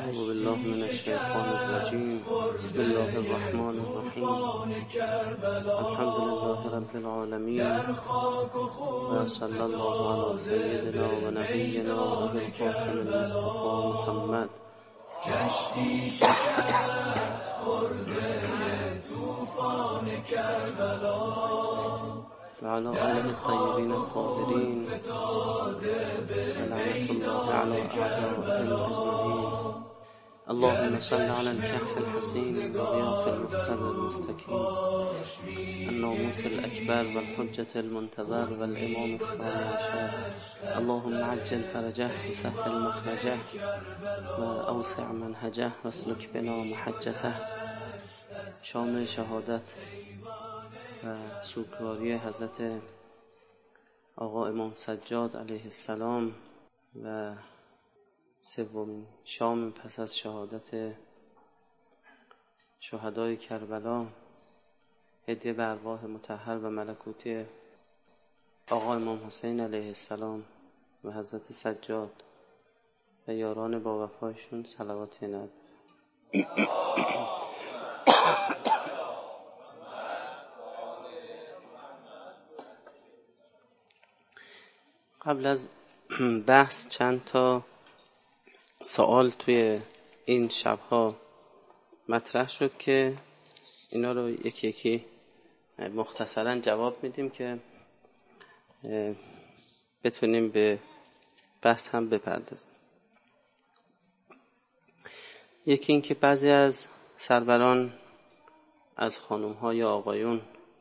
أعوذ بالله من الشيطان الرجيم. بسم الله الرحمن الرحيم. الحمد لله رب العالمين، وصلى الله على سيدنا ونبينا أبي القاسم المصطفى محمد. کشتی شکست خورده طوفان کربلا، وعلى آله الطيبين الطاهرين، ولعنة الله على أعدائهم أجمعين. اللهم صل على الكهف الحسين وغياث المستر المستكين، الناموس الأكبر والحجة المنتظر والإمام الثاني عشر. اللهم عجل فرجه وسهل مخرجه وأوسع منهجه واسلك بنا محجته. شام شهادت و سوگواری حضرت آقا امام سجاد علیه السلام و سومین شام پس از شهادت شهدای کربلا، هدیه به ارواح مطهر و ملکوتی آقا امام حسین علیه السلام و حضرت سجاد و یاران با وفایشون صلوات نب. قبل از بحث چند تا سوال توی این شبها مطرح شد که اینا رو یکی یکی مختصرا جواب میدیم که بتونیم به بحث هم بپردازیم. یکی این که بعضی از سروران از خانوم‌ها یا آقایون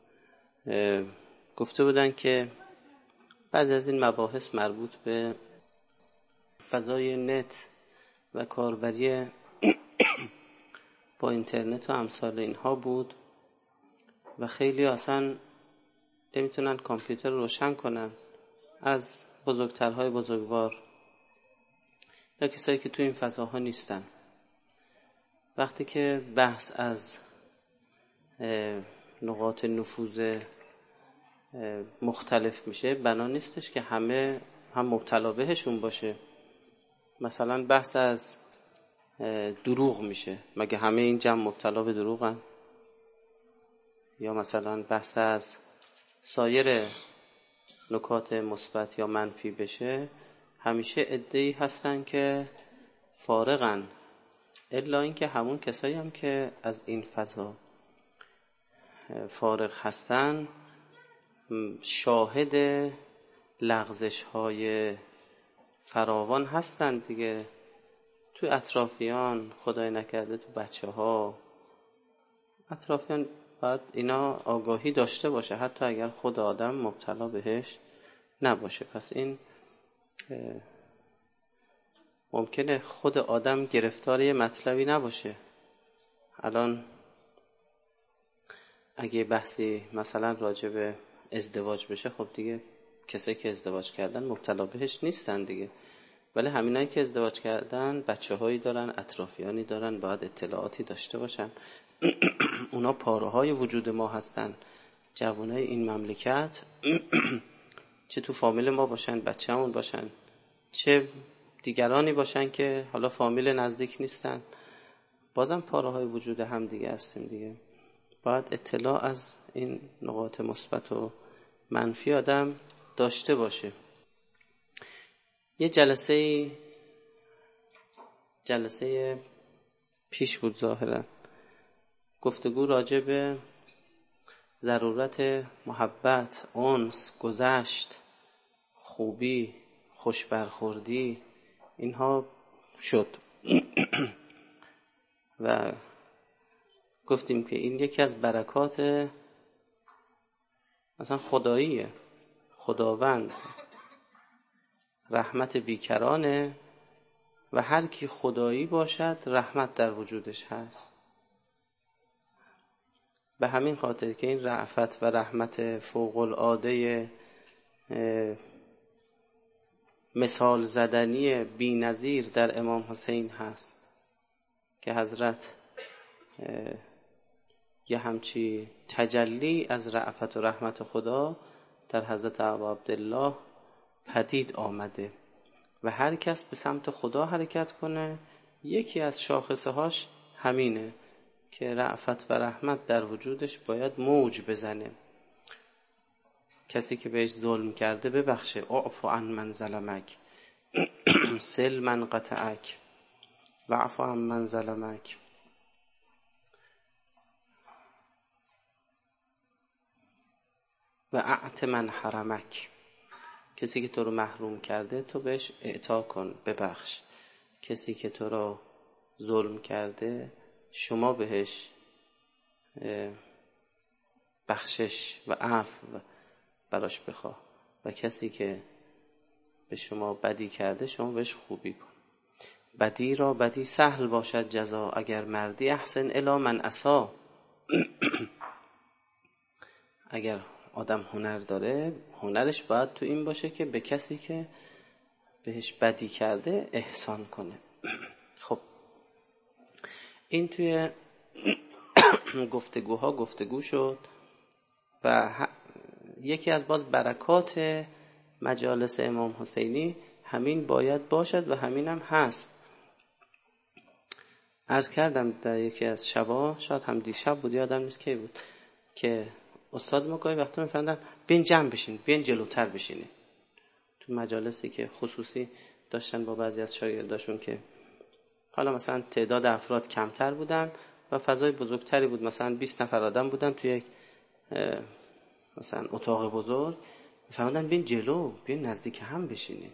گفته بودن که بعضی از این مباحث مربوط به فضای نت و کاربری با اینترنت و امثال اینها بود و خیلی اصلا نمیتونن کامپیوتر رو روشن کنن، از بزرگترهای بزرگوار یا کسایی که تو این فضاها نیستن. وقتی که بحث از نقاط نفوذ مختلف میشه، بنا نیستش که همه هم مبتلا بهشون باشه. مثلا بحث از دروغ میشه، مگه همه این جمع مبتلا به دروغن؟ یا مثلا بحث از سایر نکات مثبت یا منفی بشه، همیشه عده‌ای هستن که فارغن، الا اینکه همون کسایی هم که از این فضا فارغ هستن شاهد لغزش های فراوان هستن دیگه، تو اطرافیان، خدای نکرده تو بچه ها. اطرافیان باید اینا آگاهی داشته باشه، حتی اگر خود آدم مبتلا بهش نباشه. پس این ممکنه خود آدم گرفتار یه مطلبی نباشه. الان اگه بحثی مثلا راجع به ازدواج بشه، خب دیگه کسایی که ازدواج کردن مبتلا بهش نیستن دیگه، ولی همینایی که ازدواج کردن بچه‌هایی دارن، اطرافیانی دارن، باید اطلاعاتی داشته باشن. اونا پاره‌های وجود ما هستن، جوانای این مملکت چه تو فامیل ما باشن، بچه‌مون باشن، چه دیگرانی باشن که حالا فامیل نزدیک نیستن، بازم پاره‌های وجود هم دیگه هستیم دیگه. باید اطلاع از این نقاط مثبت و منفی آدم داشته باشه. یه جلسه پیش بود ظاهرا گفتگو راجع به ضرورت محبت، انس، گذشت، خوبی، خوشبرخوردی، اینها شد و گفتیم که این یکی از برکات مثلا خداییه، خداوند رحمت بیکرانه و هر کی خدایی باشد رحمت در وجودش هست. به همین خاطر که این رأفت و رحمت فوق العاده مثال زدنی بی نظیر در امام حسین هست که حضرت یه همچی تجلی از رأفت و رحمت خدا در حضرت ابا عبدالله پدید آمده و هر کس به سمت خدا حرکت کنه یکی از شاخصه هاش همینه که رأفت و رحمت در وجودش باید موج بزنه. کسی که بهش ظلم کرده ببخشه، اعف عن من ظلمک، سل من قطعک، واعف عن من ظلمک. و اعط من حرمک، کسی که تو رو محروم کرده تو بهش اعطا کن، ببخش. کسی که تو رو ظلم کرده شما بهش بخشش و عفو براش بخواه. و کسی که به شما بدی کرده شما بهش خوبی کن. بدی را بدی سهل باشد جزا، اگر مردی احسن الی من اسا. اگر آدم هنر داره، هنرش باید تو این باشه که به کسی که بهش بدی کرده احسان کنه. خب این توی گفتگوها گفتگو شد و یکی از باز برکات مجالس امام حسینی همین باید باشد و همین هم هست. عرض کردم در یکی از شبا، شاید هم دیشب بود یادم نیست کی بود، که استاد ما گاهی وقتا میفرمودن بین جمع بشین، بین جلوتر بشینید. تو مجالسی که خصوصی داشتن با بعضی از شاگرداشون که حالا مثلا تعداد افراد کمتر بودن و فضای بزرگتری بود، مثلا 20 نفر آدم بودن توی یک مثلا اتاق بزرگ، میفرمودن بین جلو، بین نزدیک هم بشینید.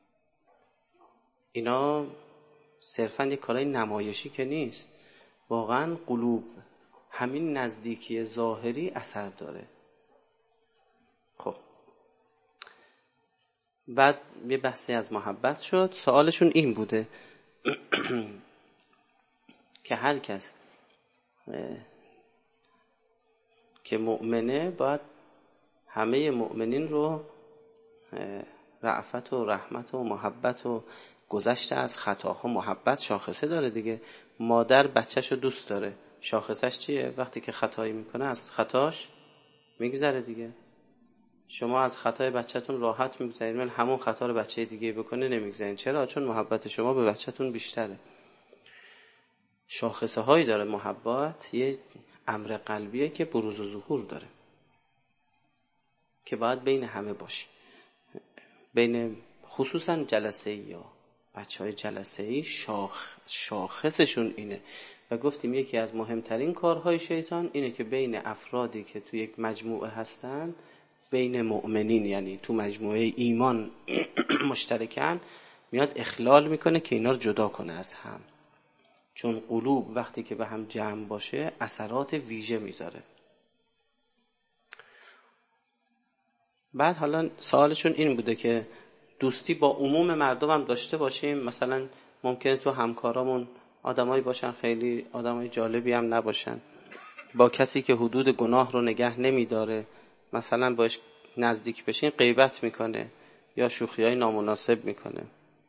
اینا صرفا یک کارای نمایشی که نیست، واقعا قلوب همین نزدیکی ظاهری اثر داره. خب بعد یه بحثی از محبت شد. سوالشون این بوده که هر کس که مؤمنه باید همه مؤمنین رو رأفت و رحمت و محبت و گذشته از خطاها محبت شاخصه داره دیگه. مادر بچه‌شو دوست داره، شاخصش چیه؟ وقتی که خطایی میکنه از خطاش میگذره دیگه. شما از خطای بچه‌تون راحت میگذرید، ولی همون خطا رو بچه دیگه بکنه نمیگذرید. چرا؟ چون محبت شما به بچه‌تون بیشتره. شاخصه هایی داره محبت، یه امر قلبیه که بروز و ظهور داره که باید بین همه باشه. بین خصوصا جلسه‌ای یا بچهای جلسه‌ای شاخصشون اینه. و گفتیم یکی از مهمترین کارهای شیطان اینه که بین افرادی که تو یک مجموعه هستن، بین مؤمنین یعنی تو مجموعه ایمان مشترکن، میاد اخلال میکنه که اینا رو جدا کنه از هم. چون قلوب وقتی که به هم جمع باشه اثرات ویژه میذاره. بعد حالا سوالشون این بوده که دوستی با عموم مردم هم داشته باشیم. مثلا ممکنه تو همکارامون آدمایی باشن خیلی آدمای جالبی هم نباشن، با کسی که حدود گناه رو نگه نمیداره مثلا باش نزدیک بشین غیبت میکنه یا شوخیای نامناسب میکنه.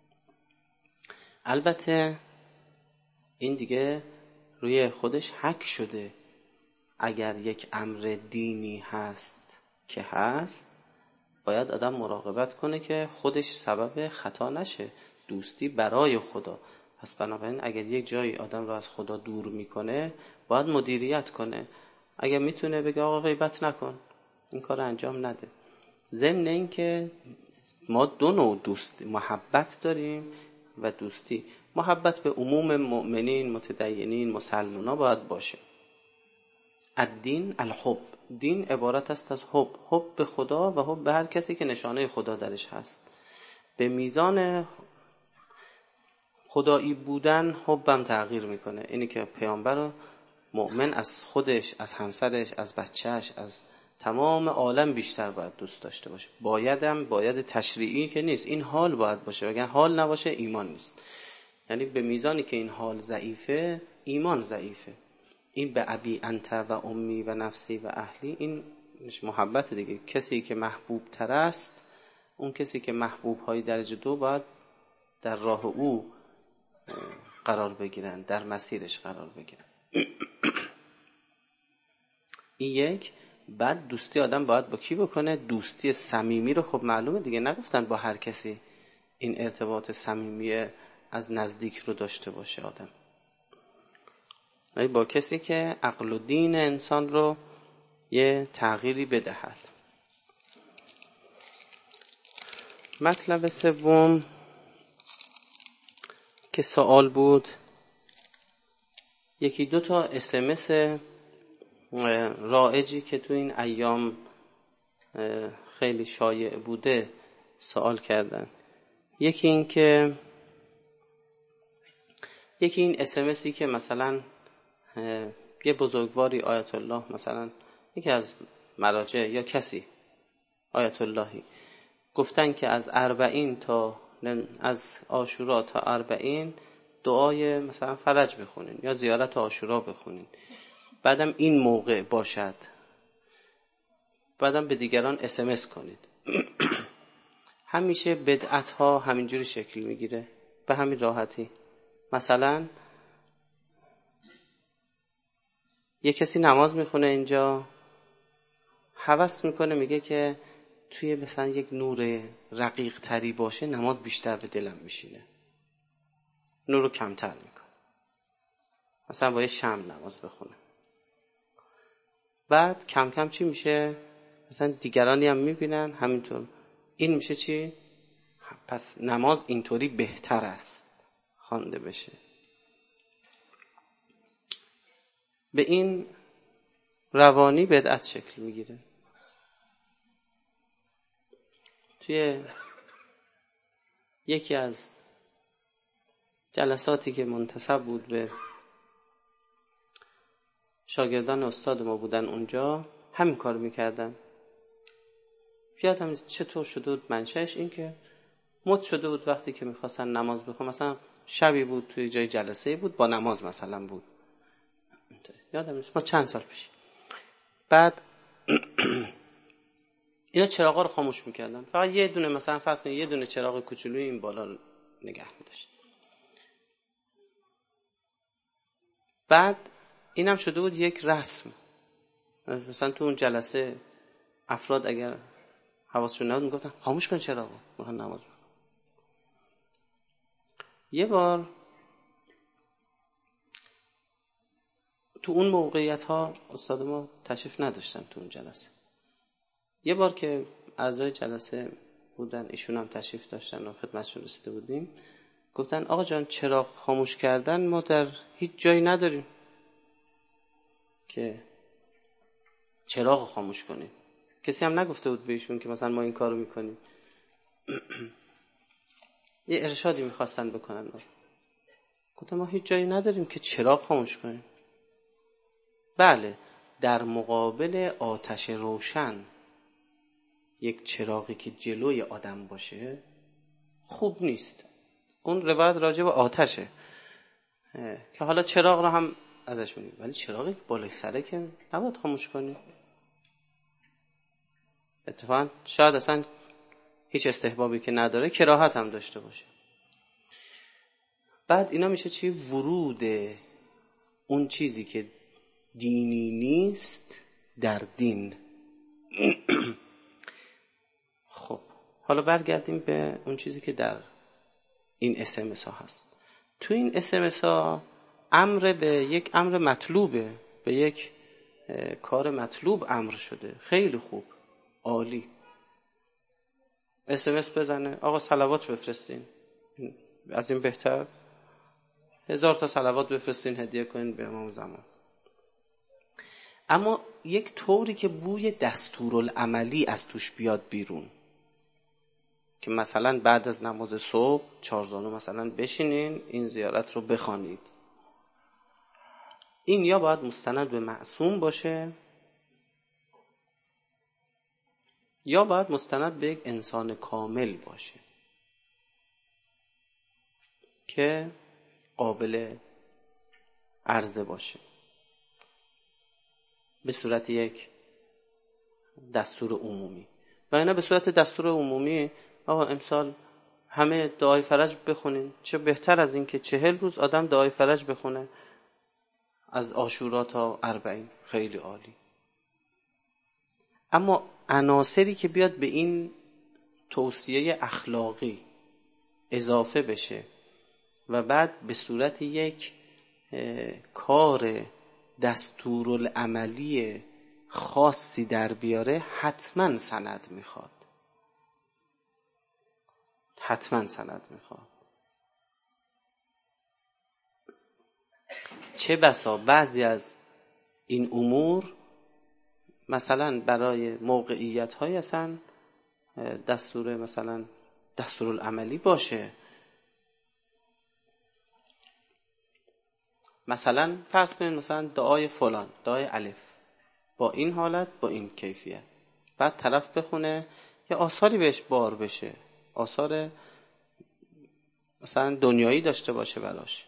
البته این دیگه روی خودش حک شده. اگر یک امر دینی هست که هست، باید آدم مراقبت کنه که خودش سبب خطا نشه. دوستی برای خدا. پس بنابراین اگر یک جایی آدم رو از خدا دور میکنه باید مدیریت کنه. اگر میتونه بگه آقا غیبت نکن، این کار انجام نده. ضمن این که ما دو نوع دوست محبت داریم و دوستی. محبت به عموم مؤمنین، متدینین، مسلمان‌ها باید باشه. الدین الحب، دین عبارت است از حب، حب به خدا و حب به هر کسی که نشانه خدا درش هست. به میزان خدایی بودن حبم تغییر میکنه. اینی که پیامبر مؤمن از خودش، از همسرش، از بچهش، از تمام عالم بیشتر باید دوست داشته باشه. باید تشریعی که نیست، این حال باید باشه. اگر حال نباشه ایمان نیست. یعنی به میزانی که این حال ضعیفه ایمان ضعیفه. این به ابی انت و امی و نفسی و اهلی، این محبت دیگه. کسی که محبوب تر است، اون کسی که محبوب های درجه 2 باید در راه او قرار بگیرن، در مسیرش قرار بگیرن. این یک. بعد دوستی آدم باید با کی بکنه؟ دوستی صمیمی رو خب معلومه دیگه، نگفتن با هر کسی این ارتباط صمیمی از نزدیک رو داشته باشه آدم، با کسی که عقل و دین انسان رو یه تغییری بدهد. مطلب سوم که سوال بود، یکی دو تا SMS رایجی که تو این ایام خیلی شایع بوده سوال کردن. یکی این SMSی که مثلا یه بزرگواری آیت الله، مثلا یکی از مراجع یا کسی آیت اللهی گفتن که از عاشورا تا 40 دعای مثلا فرج بخونین یا زیارت عاشورا بخونین، بعدم این موقع باشد، بعدم به دیگران SMS کنید. همیشه بدعت ها همینجوری شکل میگیره به همین راحتی. مثلا یه کسی نماز میخونه اینجا، هوس میکنه میگه که توی مثلا یک نور رقیق تری باشه نماز بیشتر به دلم میشینه، نور رو کمتر میکنه، مثلا با یه شمع نماز بخونه. بعد کم کم چی میشه؟ مثلا دیگرانی هم میبینن همینطور، این میشه چی؟ پس نماز اینطوری بهتر است خوانده بشه. به این روانی بدعت شکل میگیره. توی یکی از جلساتی که منتسب بود به شاگردان استاد ما بودن اونجا، همین کار میکردن. یادم چطور شده بود منشأش، این که مد شده بود وقتی که میخواستن نماز بخونن، مثلا شبی بود توی جای جلسه بود با نماز مثلا بود، یادم نیست، ما چند سال پیش. بعد اینا چراغا رو خاموش میکردن، فقط یه دونه، مثلا فرض کنید یه دونه چراغ کوچولوی این بالا رو نگه می‌داشت. بعد اینم شده بود یک رسم، مثلا تو اون جلسه افراد اگر حواسشون نبود میگفتن خاموش کن چراغو، میخوان نماز بخونن. یه بار تو اون موقعیت ها استاد ما تشریف نداشتن تو اون جلسه. یه بار که اعضای جلسه بودن، ایشون هم تشریف داشتن و خدمتشون رسیده بودیم، گفتن آقا جان چراغ خاموش کردن ما در هیچ جایی نداریم که چراغ خاموش کنیم. کسی هم نگفته بود به ایشون که مثلا ما این کارو میکنیم. یه ارشادی میخواستن بکنن، گفتم ما هیچ جایی نداریم که چراغ خاموش کنیم. بله، در مقابل آتش روشن یک چراغی که جلوی آدم باشه خوب نیست. اون روایت راجع به آتشه که حالا چراغ رو هم ازش میگیم، ولی چراغی که بالای سره که نباید خاموش کنی. اتفاقا شاید اصلا هیچ استحبابی که نداره کراهت هم داشته باشه. بعد اینا میشه چی؟ ورود اون چیزی که دینی نیست در دین. خب حالا برگردیم به اون چیزی که در این SMS ها هست. تو این SMS ها امر به یک امر مطلوبه، به یک کار مطلوب امر شده. خیلی خوب، عالی. SMS بزنه آقا صلوات بفرستین، از این بهتر 1000 تا صلوات بفرستین هدیه کنین به امام زمان. اما یک طوری که بوی دستورالعملی از توش بیاد بیرون، که مثلا بعد از نماز صبح 4 زانو مثلا بشینین این زیارت رو بخوانید، این یا باید مستند به معصوم باشه یا باید مستند به یک انسان کامل باشه که قابل عرضه باشه به صورت یک دستور عمومی. و اینا به صورت دستور عمومی آقا امسال همه دعای فرج بخونین. چه بهتر از این که 40 روز آدم دعای فرج بخونه از عاشورا تا 40. خیلی عالی. اما عناصری که بیاد به این توصیه اخلاقی اضافه بشه و بعد به صورت یک کار دستورالعملی خاصی در بیاره، حتما سند میخواد. حتما سند میخواد. چه بسا بعضی از این امور مثلا برای موقعیت های اصلا دستور مثلا دستورالعملی باشه. مثلا فرض کنید مثلا دعای فلان، دعای الف با این حالت با این کیفیت، بعد طرف بخونه یه آثاری بهش بار بشه، آثار مثلا دنیایی داشته باشه، براش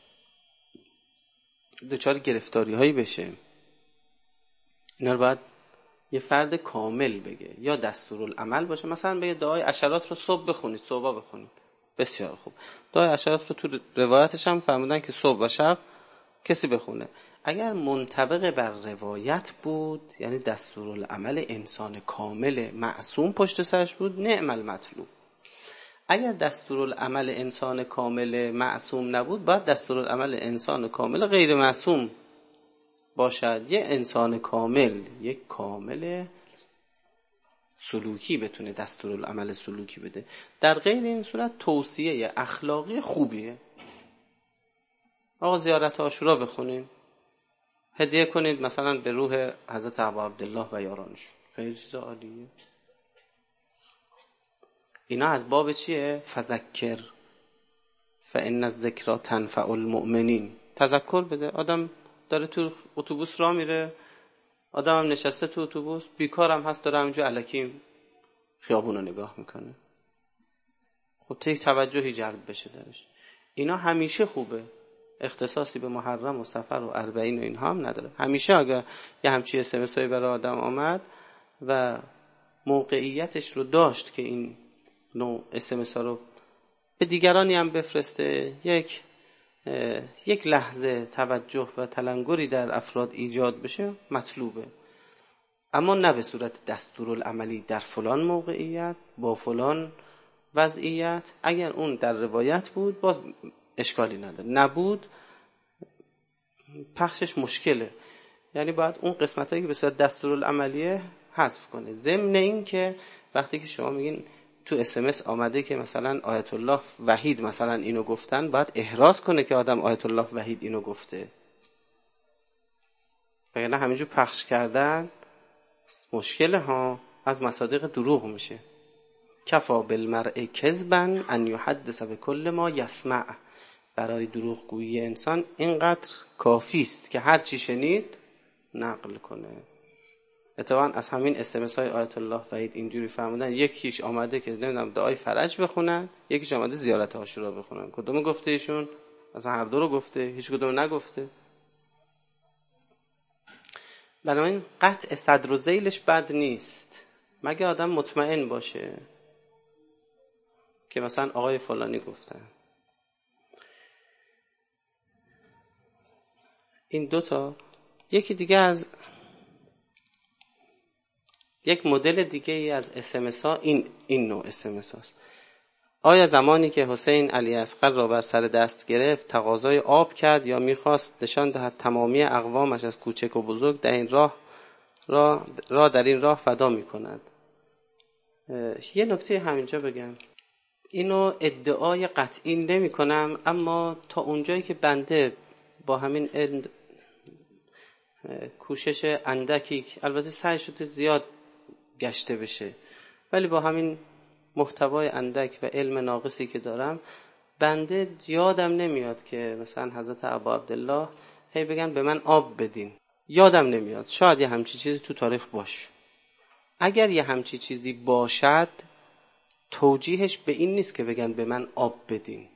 دچار گرفتاری هایی بشه، اینا رو باید یه فرد کامل بگه یا دستورالعمل باشه. مثلا بگه دعای عشرات رو صبح بخونید، صبح بخونید، بسیار خوب. دعای عشرات رو تو روایتش هم فرمودن که صبح و شب کسی بخونه. اگر منطبق بر روایت بود، یعنی دستورالعمل انسان کامل معصوم پشت سرش بود، نعم المطلوب. اگر دستورالعمل انسان کامل معصوم نبود، باید دستورالعمل انسان کامل غیر معصوم باشد. یه انسان کامل، یک کامل سلوکی بتونه دستورالعمل سلوکی بده. در غیر این صورت توصیه اخلاقی خوبیه. آقا زیارت عاشورا بخونین، هدیه کنید مثلا به روح حضرت ابا عبدالله و یارانش، خیلی چیز عالیه. اینا از باب چیه؟ فذکر فان الذکری تنفع المؤمنین. تذکر بده. آدم داره تو اتوبوس راه میره، آدم هم نشسته تو اتوبوس، بیکارم هست، داره همینجا الکی خیابون رو نگاه میکنه، خب یک توجهی جلب بشه درش. اینا همیشه خوبه، اختصاصی به محرم و سفر و اربعین و اینها هم نداره. همیشه اگر یه همچین SMS هایی برای آدم آمد و موقعیتش رو داشت که این نوع SMS ها رو به دیگرانی هم بفرسته، یک لحظه توجه و تلنگری در افراد ایجاد بشه، مطلوبه. اما نه به صورت دستورالعملی در فلان موقعیت با فلان وضعیت. اگر اون در روایت بود باز اشکالی نداره، نبود پخشش مشکله. یعنی باید اون قسمتایی که به صورت دستورالعملیه حذف کنه. ضمن این که وقتی که شما میگین تو SMS آمده که مثلا آیت الله وحید مثلا اینو گفتن، باید احراز کنه که آدم آیت الله وحید اینو گفته، وگرنه همینجور پخش کردن مشکله ها، از مصادیق دروغ میشه. کفا بالمرء کذبا ان یحدث بكل ما یسمع. برای دروغگویی انسان اینقدر کافی است که هر چی شنید نقل کنه. اتفاقا از همین SMS های آیت الله وحید اینجوری فرمودن، یکیش آمده که نمیدونم دعای فرج بخونن، یکیش آمده زیارت عاشورا بخونن. کدوم گفته ایشون؟ اصلا هر دو رو گفته؟ هیچ کدوم نگفته. بنابراین قطع صدر و ذیلش بد نیست، مگه آدم مطمئن باشه که مثلا آقای فلانی گفتن. این دوتا. یکی دیگه از یک مدل دیگه ای از SMS ها این نوع SMS هاست. آیا زمانی که حسین علی اصغر را بر سر دست گرفت تقاضای آب کرد یا میخواست نشان دهد تمامی اقوامش از کوچک و بزرگ در این راه در این راه فدا میکند؟ یه نکته همینجا بگم، اینو ادعای قطعی نمی کنم، اما تا اونجایی که بنده با همین کوشش اندکی، البته سعی شده زیاد گشته بشه، ولی با همین محتوای اندک و علم ناقصی که دارم، بنده یادم نمیاد که مثلا حضرت ابا عبدالله هی بگن به من آب بدین. یادم نمیاد. شاید یه همچی چیزی تو تاریخ باشه. اگر یه همچی چیزی باشد، توجیهش به این نیست که بگن به من آب بدین.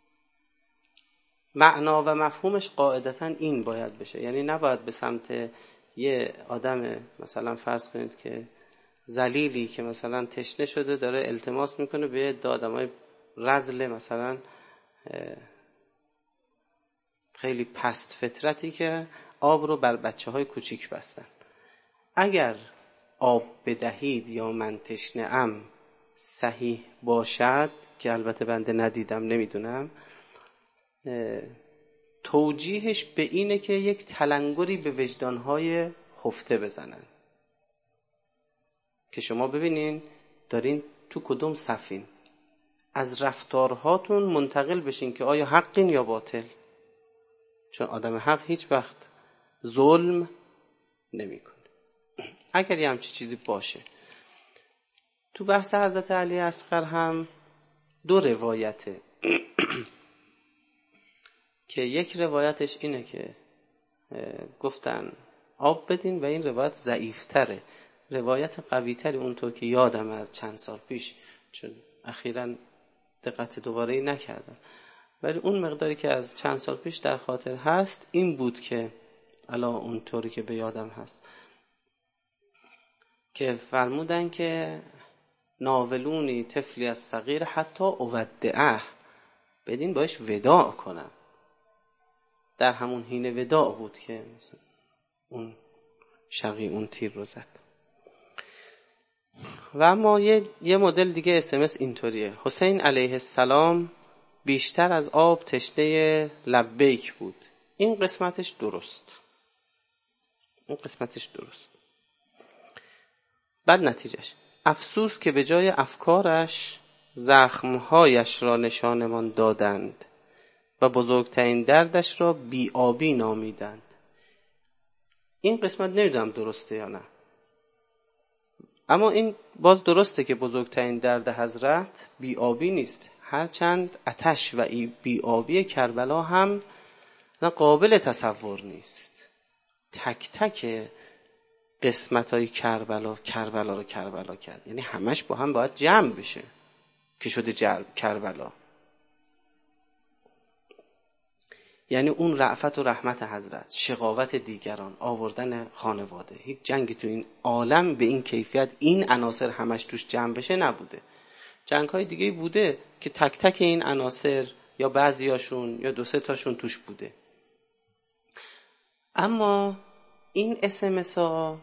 معنا و مفهومش قاعدتاً این باید بشه. یعنی نباید به سمت یه آدم مثلا فرض کنید که ذلیلی که مثلا تشنه شده داره التماس میکنه به آدمای رذل مثلا خیلی پست فطرتی که آب رو بر بچه‌های کوچیک بستن. اگر آب بدهید یا من تشنه‌ام صحیح باشد، که البته بنده ندیدم نمیدونم، توجیهش به اینه که یک تلنگری به وجدانهای خفته بزنن که شما ببینین دارین تو کدوم صفین، از رفتارهاتون منتقل بشین که آیا حقین یا باطل، چون آدم حق هیچ وقت ظلم نمیکنه. اگر یه همچی چیزی باشه، تو بحث حضرت علی اصغر هم 2 روایته که یک روایتش اینه که گفتن آب بدین و این روایت ضعیفتره. روایت قویتری اونطور که یادم از چند سال پیش، چون اخیراً دقت دوباره نکردم، ولی اون مقداری که از چند سال پیش در خاطر هست این بود که الان اونطوری که به یادم هست که فرمودن که ناولونی طفلی از صغیر حتی اودعه، بدین باش وداع کنم. در همون حین وداع بود که مثلا اون شقی اون تیر رو زد. و اما یه مدل دیگه SMS اینطوریه: حسین علیه السلام بیشتر از آب تشنه لبیک بود. این قسمتش درست. بعد نتیجهش افسوس که به جای افکارش زخمهایش را نشانمان دادند و بزرگترین دردش را بی‌آبی نامیدند. این قسمت نمیدونم درسته یا نه، اما این باز درسته که بزرگترین درد حضرت بی‌آبی نیست، هرچند آتش و بی‌آبی کربلا هم قابل تصور نیست. تک تک قسمت‌های کربلا رو کربلا کرد، یعنی همش با هم باید جمع بشه که شده کربلا. یعنی اون رأفت و رحمت حضرت، شقاوت دیگران، آوردن خانواده، هیچ جنگی تو این عالم به این کیفیت این عناصر همش توش جمع بشه نبوده. جنگ‌های دیگه بوده که تک تک این عناصر یا بعضیاشون یا 2-3 تاشون توش بوده. اما این SMS ها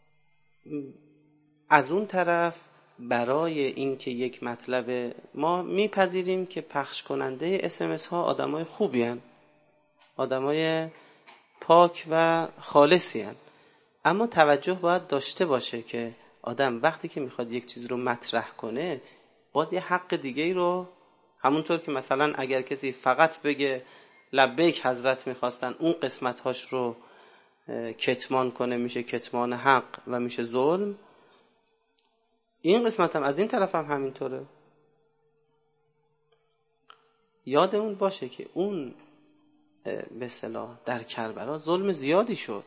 از اون طرف برای اینکه یک مطلب ما میپذیریم که پخش کننده SMS ها آدمای خوبی هن، آدمای پاک و خالصی هن، اما توجه باید داشته باشه که آدم وقتی که میخواد یک چیز رو مطرح کنه باز یه حق دیگه ای رو، همونطور که مثلا اگر کسی فقط بگه لبیک حضرت میخواستن، اون قسمت هاش رو کتمان کنه میشه کتمان حق و میشه ظلم. این قسمت هم از این طرف هم همینطوره. یادمون باشه که اون به اصطلاح در کربلا ظلم زیادی شد.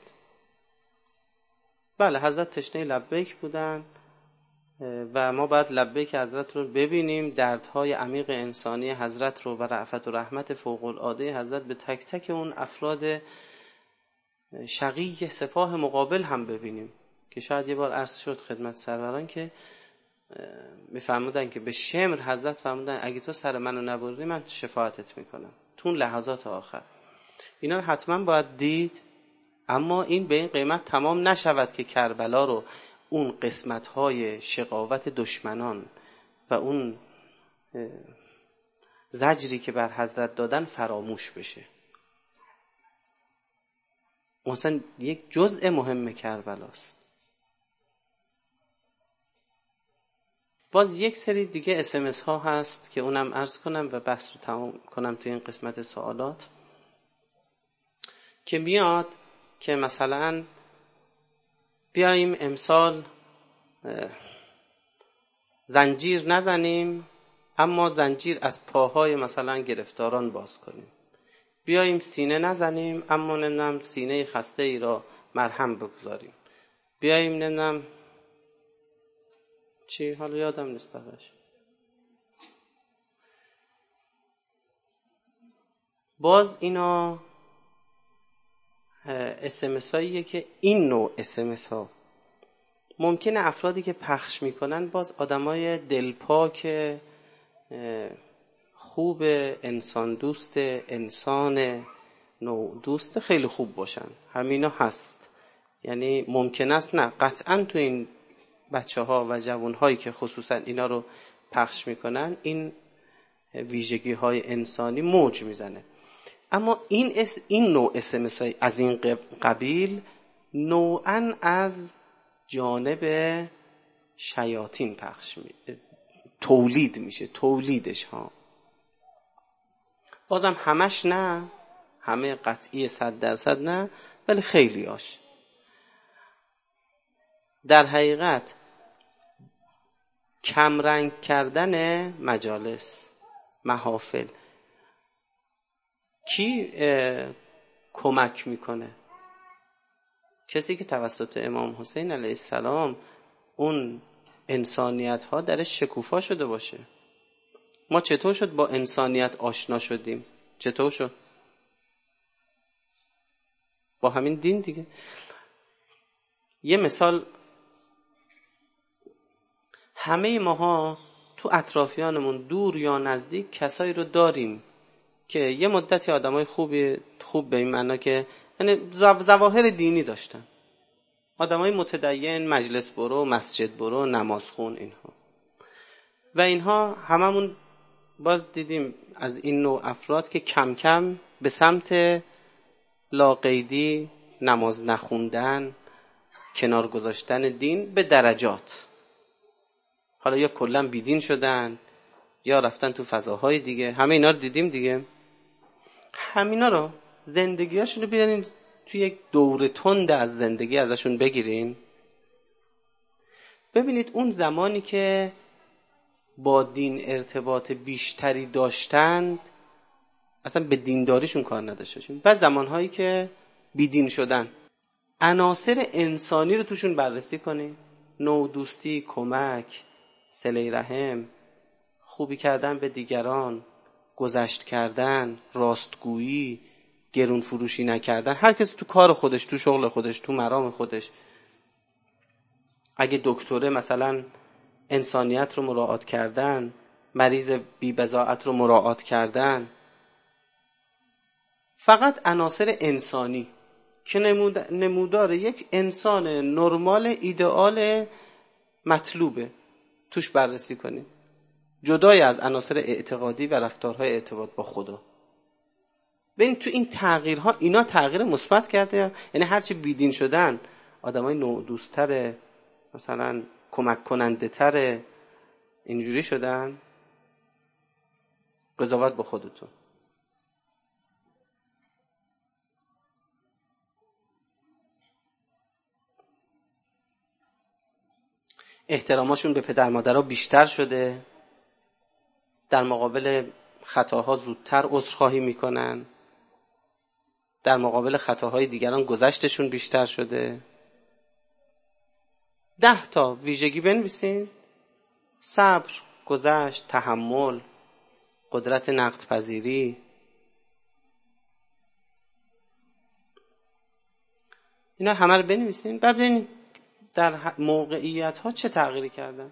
بله حضرت تشنه لبیک بودن و ما باید لبیک حضرت رو ببینیم، دردهای عمیق انسانی حضرت رو و رأفت و رحمت فوق العاده حضرت به تک تک اون افراد شقی سپاه مقابل هم ببینیم که شاید یه بار عرض شد خدمت سروران که میفرمودن که به شمر حضرت فرمودن اگه تو سر منو نبردی من شفاعتت میکنم تو اون لحظات آخر. اینا رو حتما باید دید، اما این به این قیمت تمام نشود که کربلا رو، اون قسمت‌های شقاوت دشمنان و اون زجری که بر حضرت دادن فراموش بشه. مثلا یک جزء مهم کربلاست. باز یک سری دیگه SMS ها هست که اونم عرض کنم و بحث رو تمام کنم توی این قسمت سوالات، که میاد که مثلا بیاییم امسال زنجیر نزنیم اما زنجیر از پاهای مثلا گرفتاران باز کنیم، بیاییم سینه نزنیم اما نمیدونم سینه خسته ای را مرهم بگذاریم، بیاییم نمیدونم چی، حالا یادم نیست بقیش. باز اینا SMS هاییه که این نوع SMS ها ممکنه افرادی که پخش میکنن باز آدمای دلپاک خوب، انسان دوست، انسان نوع دوست خیلی خوب باشن، همینا هست. یعنی ممکن است، نه قطعا تو این بچه ها و جوان هایی که خصوصا اینا رو پخش میکنن این ویژگی های انسانی موج میزنه. اما این نوع SMS از این قبیل نوعاً از جانب شیاطین پخش تولید میشه، تولیدش ها. بازم همش نه، همه قطعی 100% نه، ولی خیلی هاش. در حقیقت کمرنگ کردن مجالس، محافل کی کمک میکنه؟ کسی که توسط امام حسین علیه السلام اون انسانیت ها درش شکوفا شده باشه. ما چطور شد با انسانیت آشنا شدیم؟ چطور شد؟ با همین دین دیگه. یه مثال، همه ماها تو اطرافیانمون دور یا نزدیک کسایی رو داریم که یه مدتی آدمای خوب به این معنا که یعنی ظواهر دینی داشتن، آدمای متدین، مجلس برو، مسجد برو، نماز خون، اینها هممون باز دیدیم از این نوع افراد که کم کم به سمت لاقیدی، نماز نخوندن، کنار گذاشتن دین به درجات، حالا یا کلا بیدین شدن یا رفتن تو فضاهای دیگه، همه اینا رو دیدیم دیگه. همینا رو زندگیاشون رو بیارین توی یک دوره تند از زندگی ازشون بگیرین، ببینید اون زمانی که با دین ارتباط بیشتری داشتند اصلا به دینداریشون کار نداشتن، و زمانهایی که بیدین شدن عناصر انسانی رو توشون بررسی کنید. نوع دوستی، کمک، صله رحم، خوبی کردن به دیگران، گذشت کردن، راستگویی، گرون فروشی نکردن. هر کسی تو کار خودش، تو شغل خودش، تو مرام خودش. اگه دکتره مثلا انسانیت رو مراعات کردن، مریض بی‌بضاعت رو مراعات کردن. فقط عناصر انسانی که نمودار یک انسان نرمال ایدئال مطلوبه توش بررسی کنید، جدای از عناصر اعتقادی و رفتارهای ارتباط با خدا. ببین تو این تغییرها اینا تغییر مثبت کرده، یعنی هرچی بیدین شدن آدمای نوع دوست‌تر، مثلا کمک کننده تر، اینجوری شدن. قضاوت با خودتون. احتراماشون به پدر مادرها بیشتر شده، در مقابل خطاها زودتر عذرخواهی میکنن، در مقابل خطاهای دیگران گذشتشون بیشتر شده. 10 تا ویژگی بنویسین: صبر، گذشت، تحمل، قدرت نقد پذیری. اینا همه رو بنویسین، بعد ببینید در موقعیت ها چه تغییری کردن.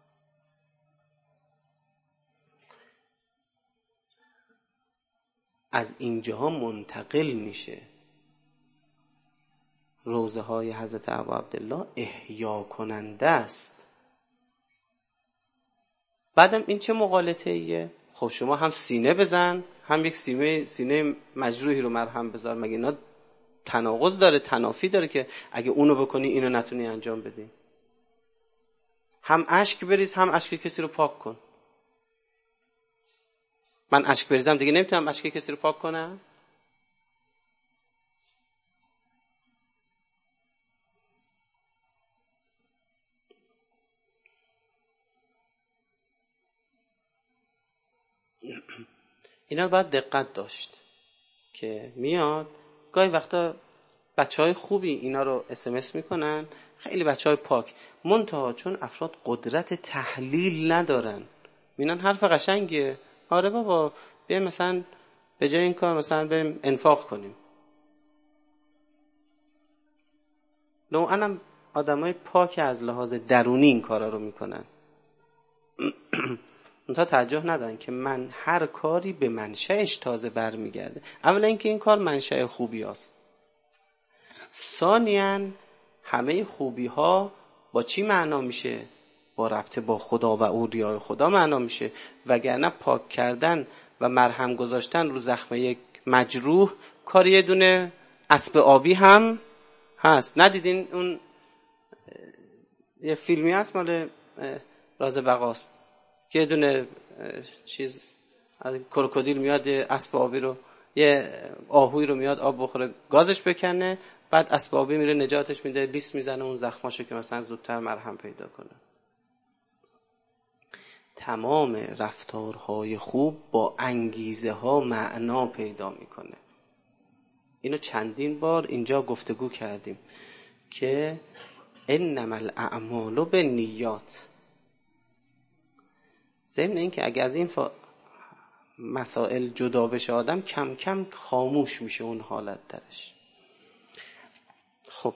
از اینجاها منتقل میشه. روزه های حضرت ابو عبدالله احیا کننده است. بعدم این چه مغالطه ایه؟ خب شما هم سینه بزن، هم یک سینه مجروحی رو مرهم بذار. مگه اینا تناقض داره، تنافی داره که اگه اونو بکنی اینو نتونی انجام بدی؟ هم اشک بریز، هم اشک کسی رو پاک کن. من اشک بریزم دیگه نمیتونم اشک کسی رو پاک کنم؟ اینا رو باید دقت داشت که میاد گاهی وقتا بچهای خوبی اینا رو SMS میکنن، خیلی بچهای پاک، منتها چون افراد قدرت تحلیل ندارن میبینن حرف قشنگیه، آره بابا بیا مثلا به جای این کار مثلا بریم انفاق کنیم. نوعاً هم آدمای پاک از لحاظ درونی این کارا رو میکنن. اونتا توجه ندارن که من هر کاری به منشأش تازه برمیگرده. اولا اینکه این کار منشأ خوبی هست، ثانیاً همه خوبی ها با چی معنا میشه؟ با ربط با خدا و اولیای خدا معنا میشه. وگرنه پاک کردن و مرهم گذاشتن رو زخم یک مجروح کار یه دونه اسب آبی هم هست. ندیدین اون یه فیلمی هست مال راز بقاست که یه دونه چیز از کروکودیل میاد اسب آبی رو، یه آهوی رو میاد آب بخوره گازش بکنه، بعد اسب آبی میره نجاتش میده، لیس میزنه اون زخماشو که مثلا زودتر مرهم پیدا کنه. تمام رفتارهای خوب با انگیزه ها معنا پیدا میکنه. اینو چندین بار اینجا گفتگو کردیم که انما الاعمال بالنیات. ضمن این که اگه از این مسائل جدا بشه آدم کم کم خاموش میشه اون حالت درش. خب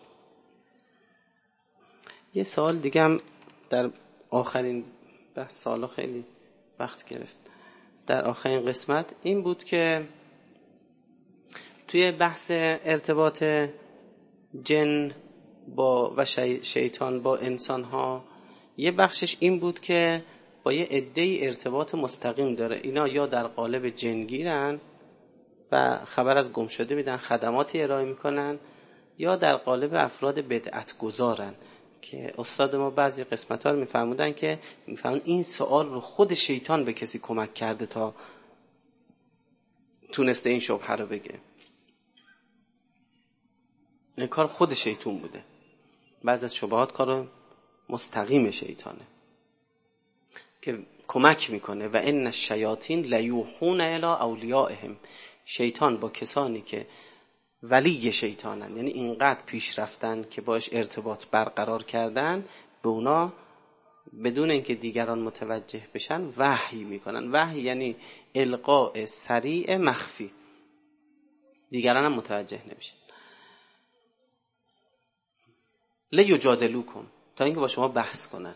یه سوال دیگه هم در آخرین بحث، سالا خیلی وقت گرفت، در آخرین قسمت این بود که توی بحث ارتباط جن با و شیطان با انسان ها یه بخشش این بود که با یه عده‌ای ارتباط مستقیم داره. اینا یا در قالب جنگیرن و خبر از گم شده میدن، خدماتی ارائه میکنن، یا در قالب افراد بدعت گذارن که استاد ما بعضی قسمت‌ها رو میفرمودن که میفهمن این سوال رو خود شیطان به کسی کمک کرده تا تونسته این شبهه رو بگه. این کار خود شیطان بوده. بعضی از شبهات کار مستقیم شیطانه که کمک میکنه. و ان الشیاطین لیوحون الی اولیائهم. شیطان با کسانی که ولی شیطانن، یعنی اینقدر پیش رفتن که باش ارتباط برقرار کردن، به اونا بدون اینکه دیگران متوجه بشن وحی میکنن. وحی یعنی القاء سریع مخفی، دیگران هم متوجه نمیشن. لیجادلوکم، تا اینکه با شما بحث کنن.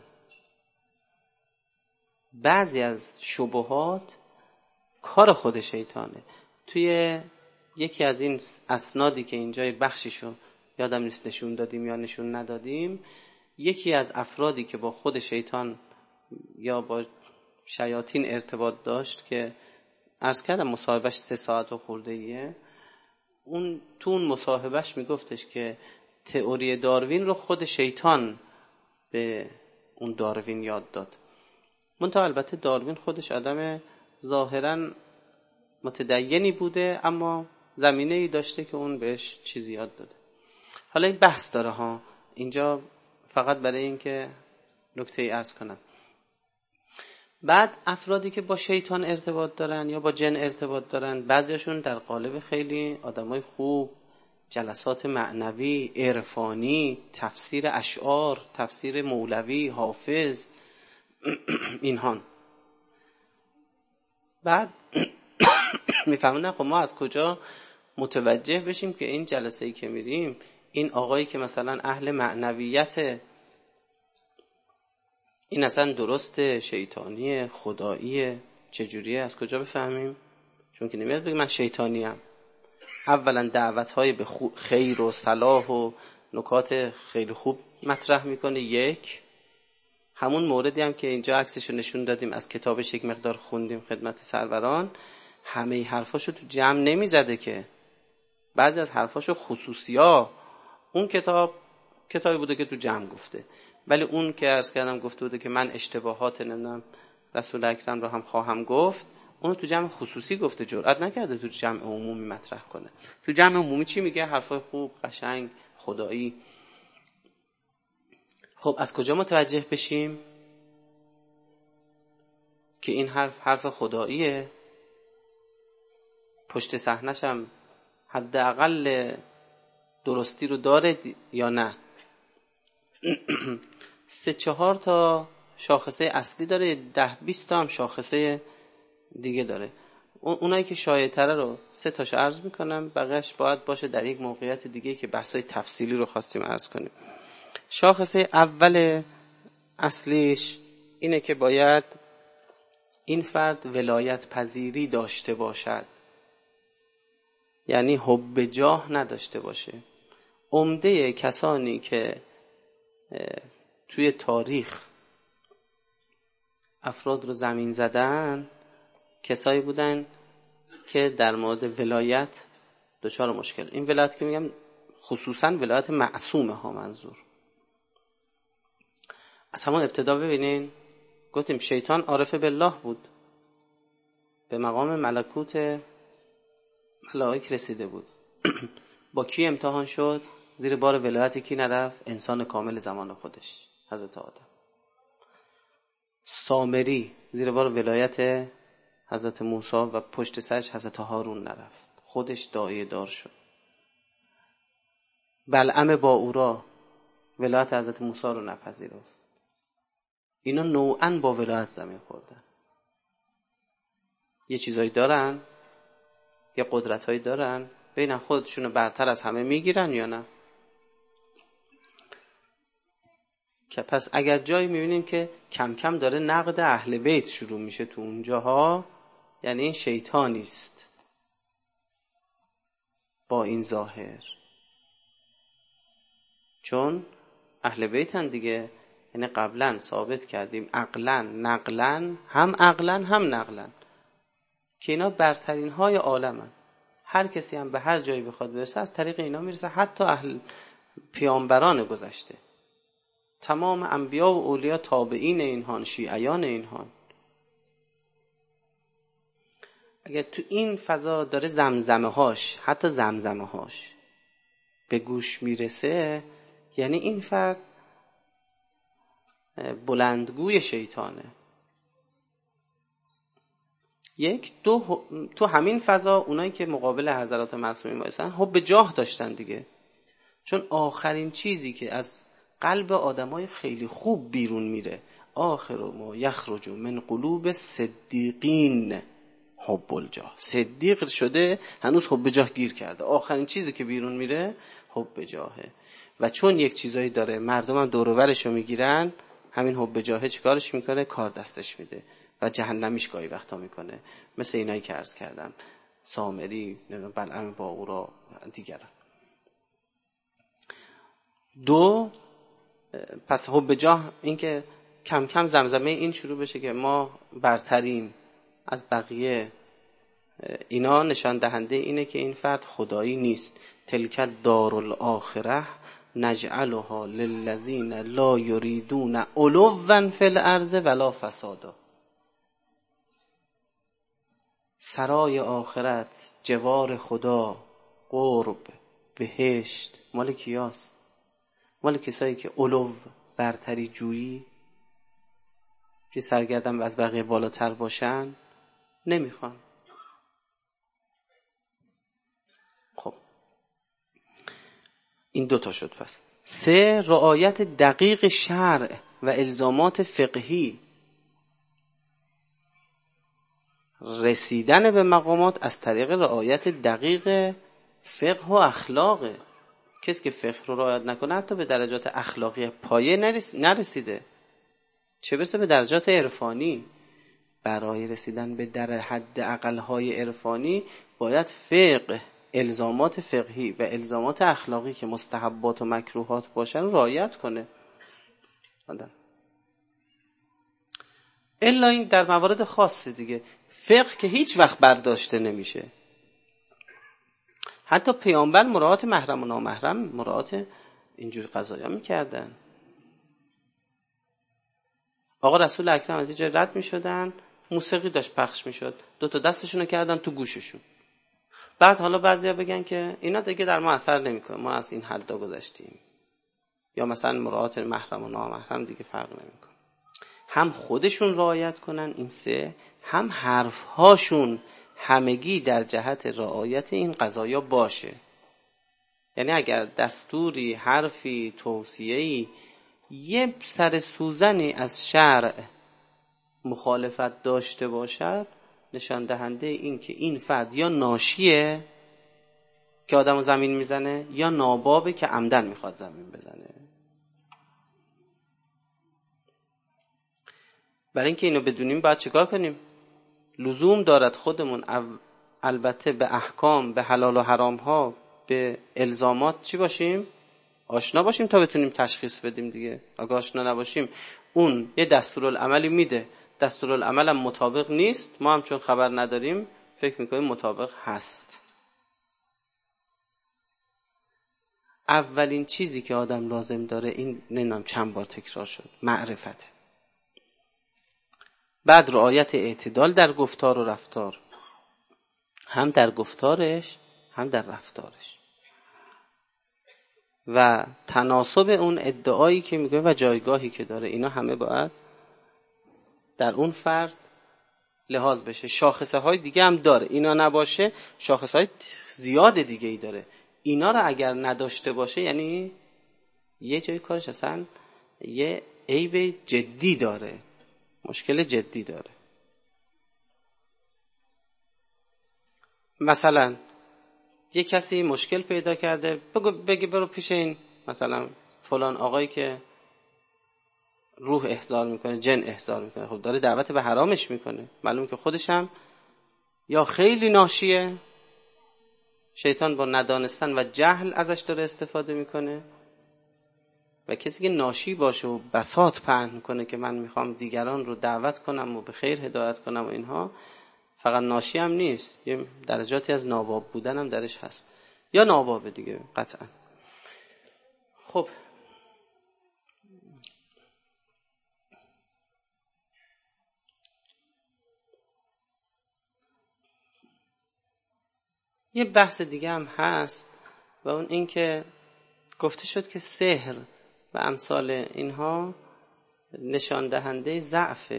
بعضی از شبهات کار خود شیطانه. توی یکی از این اسنادی که اینجا بخشیشو یادم نیست نشون دادیم یا نشون ندادیم، یکی از افرادی که با خود شیطان یا با شیاطین ارتباط داشت که عرض کردم مصاحبهش 3 ساعت و خورده ایه، اون تو اون مصاحبهش میگفتش که تئوری داروین رو خود شیطان به اون داروین یاد داد. منتها البته داروین خودش آدم ظاهراً متدینی بوده، اما زمینه‌ای داشته که اون بهش چیزی یاد داده. حالا این بحث داره ها، اینجا فقط برای این که نکته‌ای عرض کنم. بعد افرادی که با شیطان ارتباط دارن یا با جن ارتباط دارن، بعضیشون در قالب خیلی آدمای خوب، جلسات معنوی، عرفانی، تفسیر اشعار، تفسیر مولوی، حافظ، اینهان. بعد میفهمون خب ما از کجا متوجه بشیم که این جلسه‌ای که میریم، این آقایی که مثلا اهل معنویت، این اصلا درست شیطانی خداییه؟ چجوریه؟ از کجا بفهمیم؟ چون که نمیاد بگه من شیطانیم. اولا دعوت‌های به خیر و صلاح و نکات خیلی خوب مطرح میکنه. یک، همون موردی هم که اینجا عکسشو نشون دادیم از کتابش یک مقدار خوندیم خدمت سروران، همه حرفاشو تو جمع نمیزده که بعضی از حرفاشو خصوصیا، اون کتابی بوده که تو جمع گفته، ولی اون که عرض کردم گفته بوده که من اشتباهات نمیدونم رسول اکرم رو هم خواهم گفت، اون تو جمع خصوصی گفته، جرئت نکرده تو جمع عمومی مطرح کنه. تو جمع عمومی چی میگه؟ حرفای خوب، قشنگ، خدایی. خب از کجا متوجه بشیم که این حرف خداییه؟ پشت صحنه‌ش هم حداقل درستی رو داره یا نه؟ 3-4 تا شاخصه اصلی داره، 10-20 تا هم شاخصه دیگه داره. اونایی که شایع‌تره رو 3 تاشو عرض میکنم، بقیه‌اش باید باشه در یک موقعیت دیگه که بحثای تفصیلی رو خواستیم عرض کنیم. شاخصه اول اصلیش اینه که باید این فرد ولایت پذیری داشته باشد، یعنی حب جاه نداشته باشه. عمده کسانی که توی تاریخ افراد رو زمین زدن کسایی بودن که در مورد ولایت دچار مشکل. این ولایت که میگم خصوصا ولایت معصومه ها منظور. از همون ابتدا ببینین گفتیم شیطان عارف بالله بود، به مقام ملکوت ملائک رسیده بود. با کی امتحان شد؟ زیر بار ولایت کی نرفت؟ انسان کامل زمان خودش، حضرت آدم. سامری زیر بار ولایت حضرت موسی و پشت سرش حضرت هارون نرفت، خودش داعیه دار شد. بلعم باورا ولایت حضرت موسی رو نپذیرفت. اینا نوعاً با ولایت زمین خوردن. یه چیزایی دارن، یه قدرتایی دارن، ببینن خودشونو برتر از همه میگیرن یا نه. که پس اگر جایی میبینیم که کم کم داره نقد اهل بیت شروع میشه تو اونجاها، یعنی این شیطانی است با این ظاهر، چون اهل بیتن دیگه. یعنی قبلا ثابت کردیم عقلا نقلا، هم عقلا هم نقلا، که اینا برترین های عالمن. هر کسی هم به هر جایی بخواد برسه از طریق اینا میرسه، حتی اهل پیامبران گذشته، تمام انبیا و اولیا تابعین اینهان، شیعیان اینهان. اگر تو این فضا داره زمزمه هاش، حتی زمزمه هاش به گوش میرسه، یعنی این فرد بلندگوی شیطانه. یک دو، تو همین فضا اونایی که مقابل حضرات معصومین وایسن حب جاه داشتن دیگه، چون آخرین چیزی که از قلب آدمای خیلی خوب بیرون میره، آخر ما یخرج من قلوب صدیقین حب الجاه. صدیق شده هنوز حب جاه گیر کرده، آخرین چیزی که بیرون میره حب جاهه. و چون یک چیزایی داره مردم هم دور و برشو میگیرن، همین حب جاهه چیکارش میکنه؟ کار دستش میده و جهنمیش گاهی وقتا میکنه، مثل اینایی که عرض کردم، سامری، بلعم باورا، دیگران. دو، پس حب جاه این که کم کم زمزمه این شروع بشه که ما برتریم از بقیه، اینا نشان دهنده اینه که این فرد خدایی نیست. تلک دار الاخره نجعلها للذین لا یریدون علوا فی الارض ولا فسادا. سرای آخرت، جوار خدا، قرب، بهشت مال کیاست؟ مال کسایی که علو، برتری جویی، که سرگردن از بقیه بالاتر باشن نمیخوان. خب این دوتا شد. پس 3، رعایت دقیق شرع و الزامات فقهی. رسیدن به مقامات از طریق رعایت دقیق فقه و اخلاقه. کسی که فقه رو رعایت نکنه حتی به درجات اخلاقی پایه نرسیده، چه برسه به درجات عرفانی. برای رسیدن به در حد اقل‌های عرفانی باید فقه، الزامات فقهی و الزامات اخلاقی که مستحبات و مکروهات باشن رعایت کنه. الا این در موارد خاصه دیگه. فقه که هیچ وقت برداشته نمیشه. حتی پیامبر مراعات محرم و نامحرم، مراعات اینجور قضایا میکردن. آقا رسول اکرم از اینجا رد میشدن، موسیقی داشت پخش میشد، 2 تا دستشون رو کردن تو گوششون. بعد حالا بعضیا بگن که اینا دیگه در ما اثر نمیکنه، ما از این حدا گذشتیم، یا مثلا مراعات محرم و نامحرم دیگه فرق نمیکنه. هم خودشون رعایت کنن این 3، هم حرفهاشون همگی در جهت رعایت این قضایا باشه. یعنی اگر دستوری، حرفی، توصیه‌ای یه سر سوزنی از شرع مخالفت داشته باشد، نشان دهنده این که این فرد یا ناشیه که آدمو زمین میزنه، یا نابابه که عمدن میخواد زمین بزنه. برای اینکه اینو بدونیم باید چیکار کنیم؟ لزوم دارد خودمون البته به احکام، به حلال و حرام ها، به الزامات چی باشیم؟ آشنا باشیم تا بتونیم تشخیص بدیم دیگه. اگه آشنا نباشیم اون یه دستورالعملی میده، دستورالعمل هم مطابق نیست، ما هم چون خبر نداریم فکر میکنیم مطابق هست. اولین چیزی که آدم لازم داره، این نمیدونم چند بار تکرار شد، معرفته. بعد رعایت اعتدال در گفتار و رفتار، هم در گفتارش هم در رفتارش، و تناسب اون ادعایی که میگه و جایگاهی که داره. اینا همه باید در اون فرد لحاظ بشه. شاخصه های دیگه هم داره، اینا نباشه شاخصه های زیاد دیگه ای داره. اینا رو اگر نداشته باشه یعنی یه جای کارش اصلا یه عیب جدی داره، مشکل جدی داره. مثلا یه کسی مشکل پیدا کرده، بگی برو پیش این مثلا فلان آقایی که روح احضار میکنه، جن احضار میکنه. خب داره دعوت به حرامش میکنه، معلومه که خودش هم یا خیلی ناشیه، شیطان با ندانستن و جهل ازش داره استفاده میکنه. و کسی که ناشی باشه و بساط پهن کنه که من میخوام دیگران رو دعوت کنم و به خیر هدایت کنم و اینها، فقط ناشی هم نیست، یه درجاتی از ناباب بودن هم درش هست، یا نابابه دیگه قطعا. خب یه بحث دیگه هم هست و اون این که گفته شد که سحر و امثال اینها نشان دهنده ضعفه.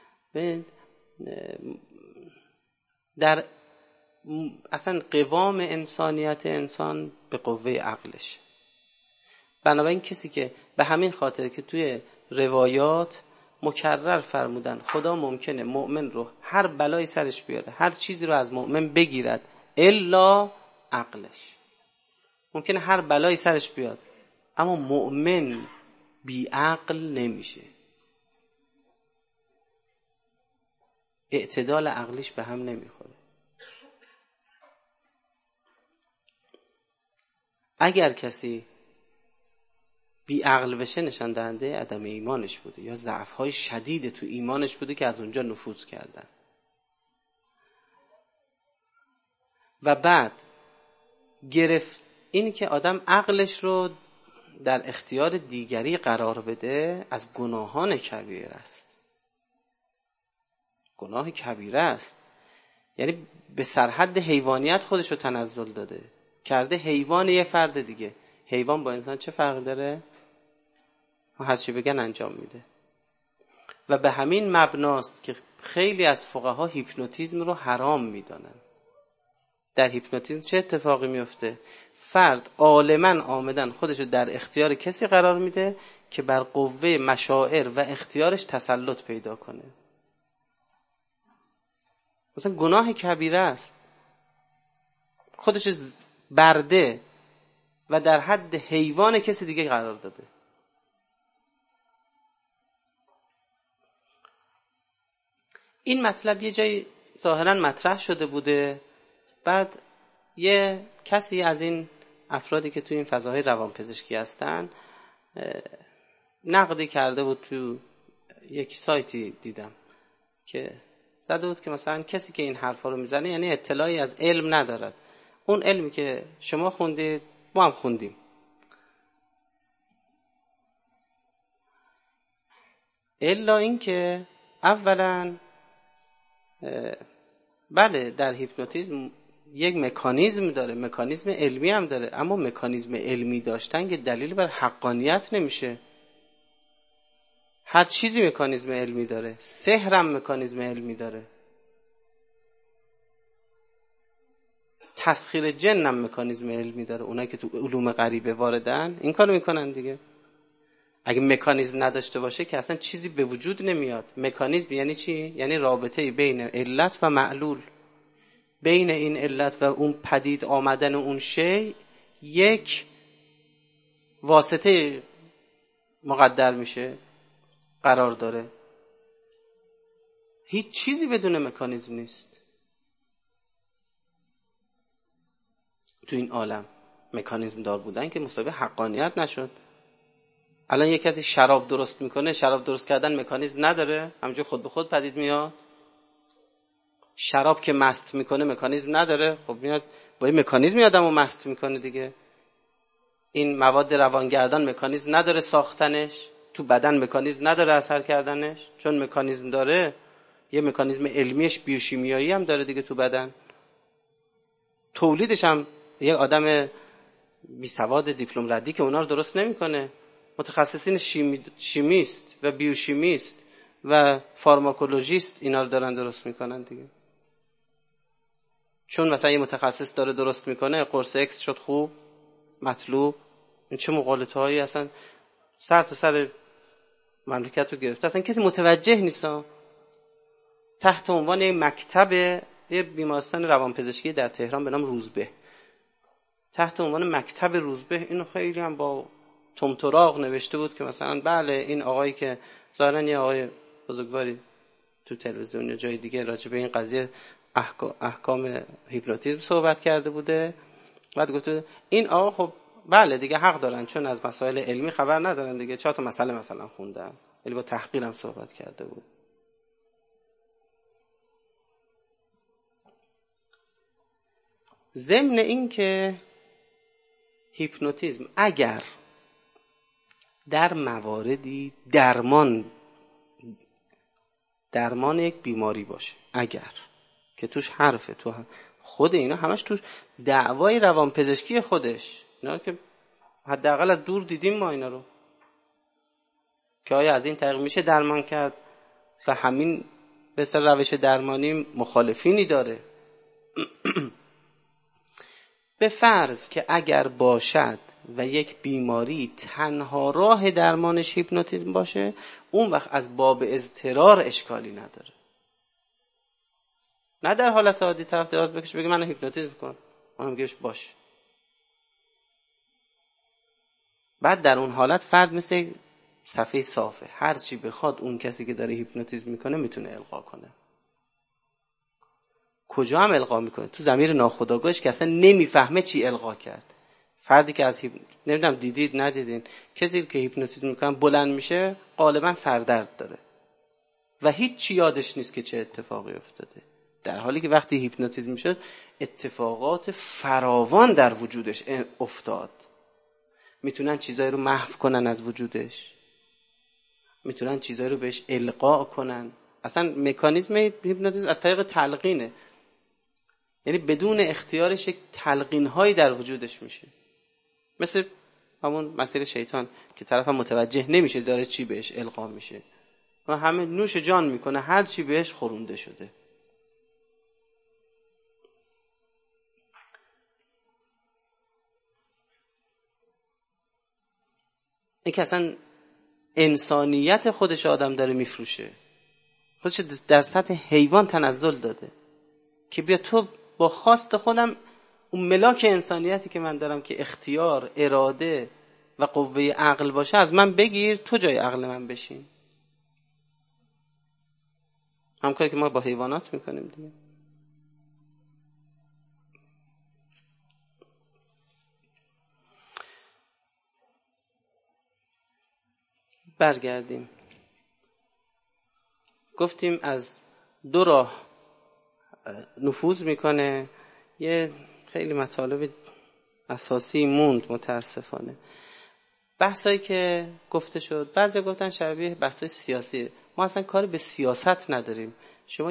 در اصلا قوام انسانیت انسان به قوه عقلش. بنابراین کسی که به همین خاطر که توی روایات مکرر فرمودن خدا ممکنه مؤمن رو هر بلایی سرش بیاره، هر چیزی رو از مؤمن بگیرد الا عقلش. ممکنه هر بلایی سرش بیاد اما مؤمن بی عقل نمیشه، اعتدال عقلیش به هم نمیخوره. اگر کسی بی عقل بشه نشان دهنده عدم ایمانش بوده یا ضعف‌های شدید تو ایمانش بوده که از اونجا نفوذ کردن. و بعد گرفت این که آدم عقلش رو در اختیار دیگری قرار بده از گناهان کبیره است. گناه کبیره است یعنی به سرحد حیوانیت خودش رو تنزل داده، کرده حیوان یه فرد دیگه. حیوان با انسان چه فرقی داره؟ هر چی بگن انجام میده. و به همین مبناست که خیلی از فقها هیپنوتیزم رو حرام میدانن. در هیپنوتیزم چه اتفاقی میفته؟ فرد عالماً آمدن خودشو در اختیار کسی قرار میده که بر قوه مشاعر و اختیارش تسلط پیدا کنه. مثلا گناه کبیره است، خودش برده و در حد حیوان کسی دیگه قرار داده. این مطلب یه جایی ظاهراً مطرح شده بوده، بعد یه کسی از این افرادی که توی این فضاهای روانپزشکی هستن نقدی کرده بود. تو یک سایتی دیدم که زده بود که مثلا کسی که این حرفا رو میزنه یعنی اطلاعی از علم ندارد. اون علمی که شما خوندید ما هم خوندیم. الا این که اولا بله در هیپنوتیزم یک مکانیزم داره، مکانیزم علمی هم داره، اما مکانیزم علمی داشتن که دلیل بر حقانیت نمیشه. هر چیزی مکانیزم علمی داره، سحر هم مکانیزم علمی داره، تسخیر جن هم مکانیزم علمی داره. اونایی که تو علوم غریبه واردن این کارو میکنن دیگه. اگه مکانیزم نداشته باشه که اصلا چیزی به وجود نمیاد. مکانیزم یعنی چی؟ یعنی رابطه بین علت و معلول، بین این علت و اون پدید آمدن اون شی یک واسطه مقدر میشه، قرار داره. هیچ چیزی بدون مکانیزم نیست تو این عالم. مکانیزم دار بودن که مساوی حقانیت نشد. الان یک کسی شراب درست میکنه، شراب درست کردن مکانیزم نداره، همینجور خود به خود پدید میاد. شراب که مست میکنه مکانیزم نداره، خب میاد با این مکانیزمی آدمو مست میکنه دیگه. این مواد روانگردان مکانیزم نداره ساختنش، تو بدن مکانیزم نداره اثر کردنش، چون مکانیزم داره یه مکانیزم علمیش بیوشیمیایی هم داره دیگه تو بدن. تولیدش هم یه آدم بی سواد دیپلم ردی که اونا رو درست نمیکنه، متخصصین شیمیست و بیوشیمیست و فارماکولوژیست اینا رو دارن درست میکنن دیگه. چون مثلا یه متخصص داره درست میکنه قرص اکس شد خوب مطلوب. این چه مغالطه‌هایی اصلا سر تا سر مملکت رو گرفته، اصلا کسی متوجه نیست. تحت عنوان یک مکتب، یه بیمارستان روانپزشکی در تهران به نام روزبه، تحت عنوان مکتب روزبه اینو خیلی هم با تمتراغ نوشته بود که مثلا بله این آقایی که ظاهرا یه آقای بزرگواری تو تلویزیون یا جای دیگه راجع به این قضیه احکام هیپنوتیزم صحبت کرده بوده، بعد گفته این آقا خب بله دیگه حق دارن چون از مسائل علمی خبر ندارن دیگه، 4 تا مسئله مثلا خوندن، ولی با تحقیرم صحبت کرده بود. ضمن این که هیپنوتیزم اگر در مواردی درمان یک بیماری باشه، اگر که توش حرفه، تو خود اینا همش توش دعوای روانپزشکی خودش، اینا که حداقل از دور دیدیم ما اینا رو که آیا از این طریق میشه درمان کرد و همین به اصطلاح روش درمانی مخالفینی داره. به فرض که اگر باشد و یک بیماری تنها راه درمانش هیپنوتیزم باشه، اون وقت از باب اضطرار اشکالی نداره. نه در حالت عادی طرف دراز بکشه بگه منو هیپنوتیزم کن، اونم بگه باش. بعد در اون حالت فرد مثل صفحه صافه، هر چی بخواد اون کسی که داره هیپنوتیزم میکنه میتونه القا کنه. کجا هم القا میکنه؟ تو ضمیر ناخودآگاهش که اصلا نمیفهمه چی القا کرد. فردی که از نمیدونم دیدید ندیدین، کسی که هیپنوتیزم میکنه بلند میشه غالبا سردرد داره و هیچ چی یادش نیست که چه اتفاقی افتاده، در حالی که وقتی هیپنوتیزم میشد اتفاقات فراوان در وجودش افتاد. میتونن چیزایی رو محو کنن از وجودش، میتونن چیزایی رو بهش القا کنن. اصلا مکانیزم هیپنوتیزم از طریق تلقینه، یعنی بدون اختیارش یک تلقین هایی در وجودش میشه، مثل همون مسیر شیطان که طرف هم متوجه نمیشه داره چی بهش القا میشه و همه نوش جان میکنه هر چی بهش خورونده شده. این که اصلا انسانیت خودش آدم داره میفروشه، خودش در سطح حیوان تنزل داده که بیا تو با خواست خودم اون ملاک انسانیتی که من دارم که اختیار، اراده و قوه عقل باشه از من بگیر، تو جای عقل من بشین. همکاری که ما با حیوانات میکنیم دیگه. برگردیم، گفتیم از 2 راه نفوذ میکنه. یه خیلی مطالب اساسی موند متاسفانه. بحثایی که گفته شد بعضی گفتن شبیه بحثای سیاسی، ما اصلا کاری به سیاست نداریم. شما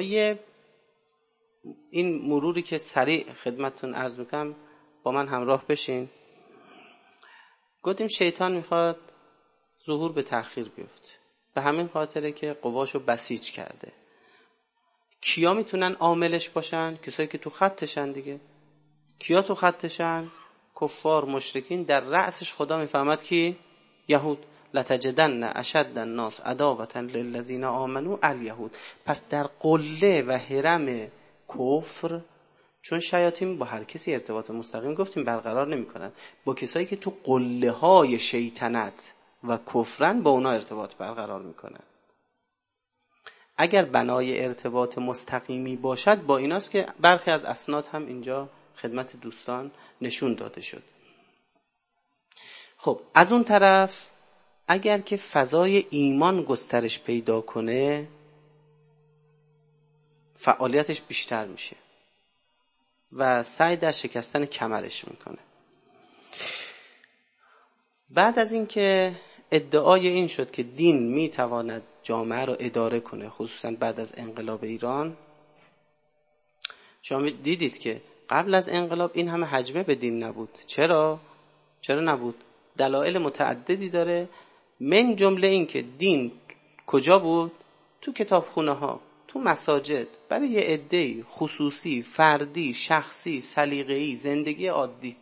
این مروری که سریع خدمتتون عرض میکنم با من همراه بشین. گفتیم شیطان میخواد ظهور به تأخیر بیفته، به همین خاطره که قواشو بسیج کرده. کیا میتونن عاملش باشن؟ کسایی که تو خطشن دیگه. کیا تو خطشن؟ کفار، مشرکین. در رأسش خدا میفهمد کی؟ یهود. لتجدن اشد الناس عداوة للذین آمنوا الیهود. پس در قله و حرم کفر، چون شیاطین با هر کسی ارتباط مستقیم گفتیم برقرار نمیکنن، با کسایی که تو قله های شیطنت و کفرن با اونا ارتباط برقرار میکنن. اگر بنای ارتباط مستقیمی باشد با ایناست که برخی از اسناد هم اینجا خدمت دوستان نشون داده شد. خب از اون طرف اگر که فضای ایمان گسترش پیدا کنه، فعالیتش بیشتر میشه و سعی در شکستن کمرش میکنه. بعد از اینکه ادعای این شد که دین میتواند جامعه رو اداره کنه، خصوصا بعد از انقلاب ایران، شما دیدید که قبل از انقلاب این همه حجمه به دین نبود. چرا نبود؟ دلایل متعددی داره، من جمله این که دین کجا بود؟ تو کتابخونه ها، تو مساجد، برای یه عده‌ای خصوصی، فردی، شخصی، سلیقه‌ای، زندگی عادی.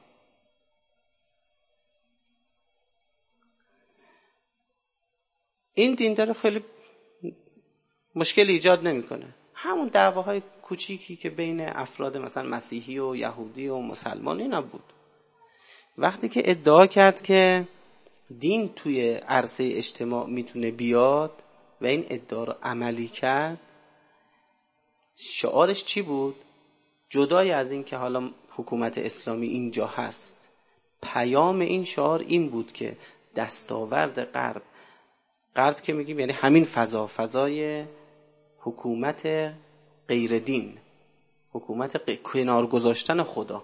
این دیندار خیلی مشکل ایجاد نمیکنه. همون دعواهای کوچیکی که بین افراد مثلا مسیحی و یهودی و مسلمان اینا بود. وقتی که ادعا کرد که دین توی عرصه اجتماع میتونه بیاد و این ادعا رو عملی کرد، شعارش چی بود؟ جدای از این که حالا حکومت اسلامی اینجا هست، پیام این شعار این بود که دستاورد غرب که میگیم یعنی همین فضای حکومت غیر دین، حکومت کنار گذاشتن خدا.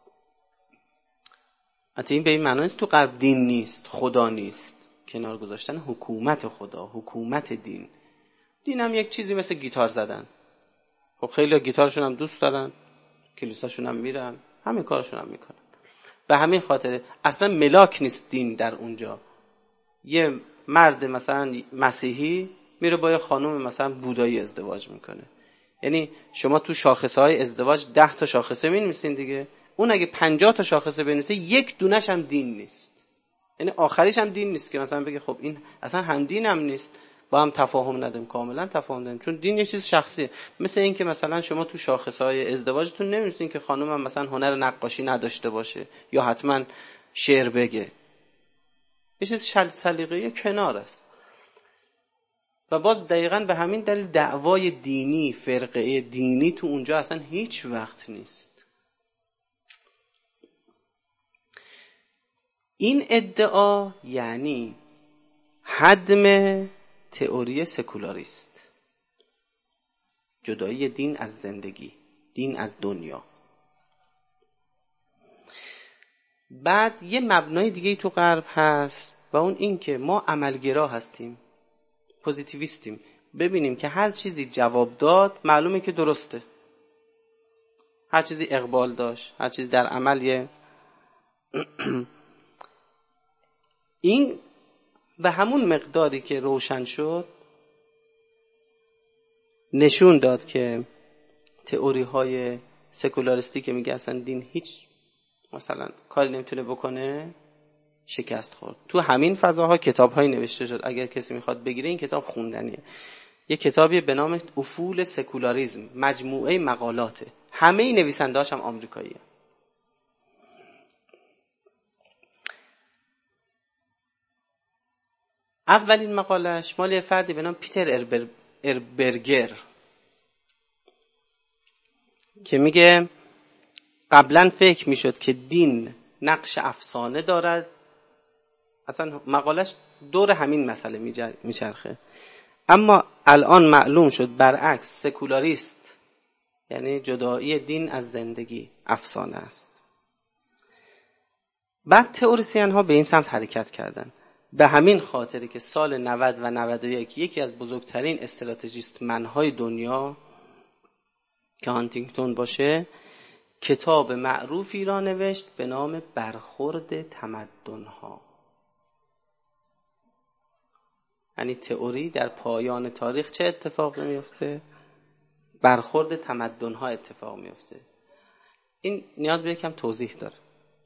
حتی این به این معنی نیست تو غرب دین نیست، خدا نیست، کنار گذاشتن حکومت خدا، حکومت دین. دین هم یک چیزی مثل گیتار زدن. خب خیلی گیتارشون هم دوست دارن، کلیساشون هم میرن، همین کارشون هم میکنن. به همین خاطر اصلا ملاک نیست دین در اونجا. یه مرد مثلا مسیحی میره با یه خانم مثلا بودایی ازدواج میکنه. یعنی شما تو شاخصهای ازدواج 10 تا شاخصه می‌نویسین دیگه، اون اگه 50 تا شاخصه بنویسه یک دونش هم دین نیست. یعنی آخریش هم دین نیست که مثلا بگه خب این اصلا هم دین هم نیست، با هم تفاهم نداریم، کاملا تفاهم نداریم، چون دین یه چیز شخصیه. مثل این که مثلا شما تو شاخصهای ازدواجتون نمی‌نویسین که خانم هم مثلا هنر نقاشی نداشته باشه یا حتما شعر بگه. یه چیز سلیقه‌ای کنار است. و باز دقیقاً به همین دلیل دعوای دینی، فرقه دینی تو اونجا اصلا هیچ وقت نیست. این ادعا یعنی هدم تئوری سکولاریست، جدایی دین از زندگی، دین از دنیا. بعد یه مبنای دیگه تو غرب هست و اون این که ما عملگرا هستیم، پوزیتیویستیم. ببینیم که هر چیزی جواب داد معلومه که درسته، هر چیزی اقبال داشت، هر چیزی در عمل این به همون مقداری که روشن شد نشون داد که تئوری های سکولاریستی که میگه اصلا دین هیچ مثلا کاری نمیتونه بکنه شکست خورد. تو همین فضاها کتاب‌هایی نوشته شد، اگر کسی میخواد بگیره این کتاب خوندنیه. یه کتابی به نام افول سکولاریسم، مجموعه مقالاته، همه نویسنده‌هاش هم آمریکاییه. اولین مقالش مال یه فردی به نام پیتر اربرگر که میگه قبلا فکر میشد که دین نقش افسانه دارد. اصلا مقالش دور همین مسئله میچرخه، اما الان معلوم شد برعکس، سکولاریست یعنی جدایی دین از زندگی افسانه است. بعد تئوریسین ها به این سمت حرکت کردن. به همین خاطره که سال 90 و 91 یکی از بزرگترین استراتژیست منهای دنیا که هانتینگتون باشه کتاب معروفی را نوشت به نام برخورد تمدن‌ها. یعنی تئوری در پایان تاریخ چه اتفاقی میفته؟ برخورد تمدن‌ها اتفاق میفته. این نیاز به یکم توضیح داره.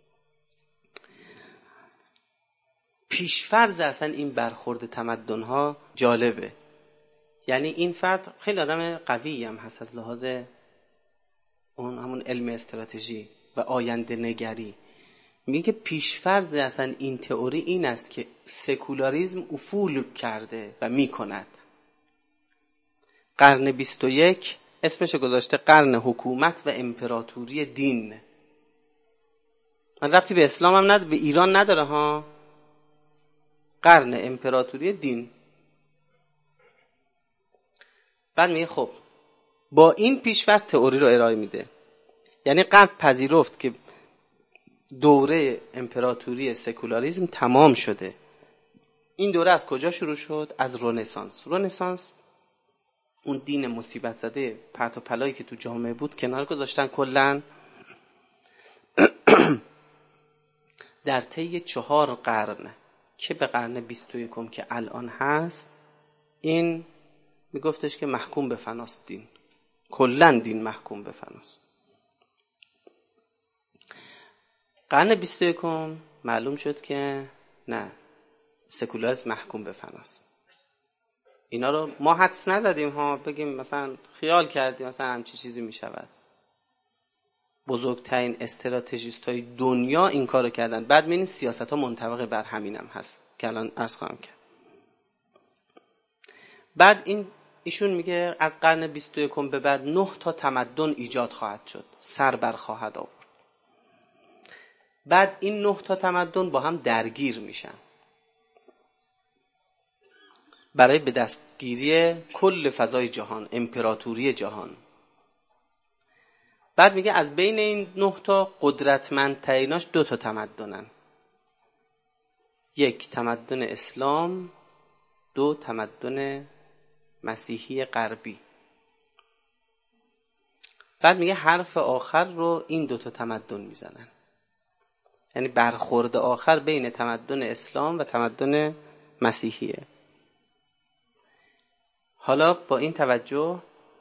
پیشفرض اصلا این برخورد تمدن‌ها جالبه. یعنی این فرد خیلی آدم قوی هم هست از لحاظ اون همون علم استراتژی و آینده نگری. میگه پیشفرض اصلا این تئوری این است که سکولاریسم افول کرده و میکند. قرن 21 اسمش گذاشته قرن حکومت و امپراتوری دین. من ربطی به اسلام هم نداره، به ایران نداره ها. قرن امپراتوری دین. بعد میگه خب با این پیش‌فرض تئوری رو ارائه میده. یعنی غرب پذیرفت که دوره امپراتوری سکولاریسم تمام شده. این دوره از کجا شروع شد؟ از رنسانس. رنسانس اون دین مصیبت زده پرت و پلایی که تو جامعه بود کنار گذاشتن کلن. در طی 4 قرن که به قرن 21 که الان هست، این میگفتش که محکوم به فناست دین. کلن دین محکوم به فناست. قرن 21 معلوم شد که نه، سکولاریسم محکوم به فناست. اینا رو ما حدس نزدیم ها، بگیم مثلا خیال کردیم مثلا همچی چیزی می شود. بزرگترین استراتژیست های دنیا این کارو کردن. بعد می‌بینید سیاست ها منطبق بر همینم هست که الان عرض خواهم کرد. بعد ایشون میگه از قرن 21 به بعد 9 تا تمدن ایجاد خواهد شد، سر بر خواهد آورد. بعد این 9 تا تمدن با هم درگیر میشن برای به دستگیری کل فضای جهان، امپراتوری جهان. بعد میگه از بین این 9 تا قدرتمندتریناش 2 تا تمدنن. 1 تمدن اسلام، 2 تمدن مسیحی غربی. بعد میگه حرف آخر رو این 2 تا تمدن میزنن. یعنی برخورد آخر بین تمدن اسلام و تمدن مسیحیه. حالا با این توجه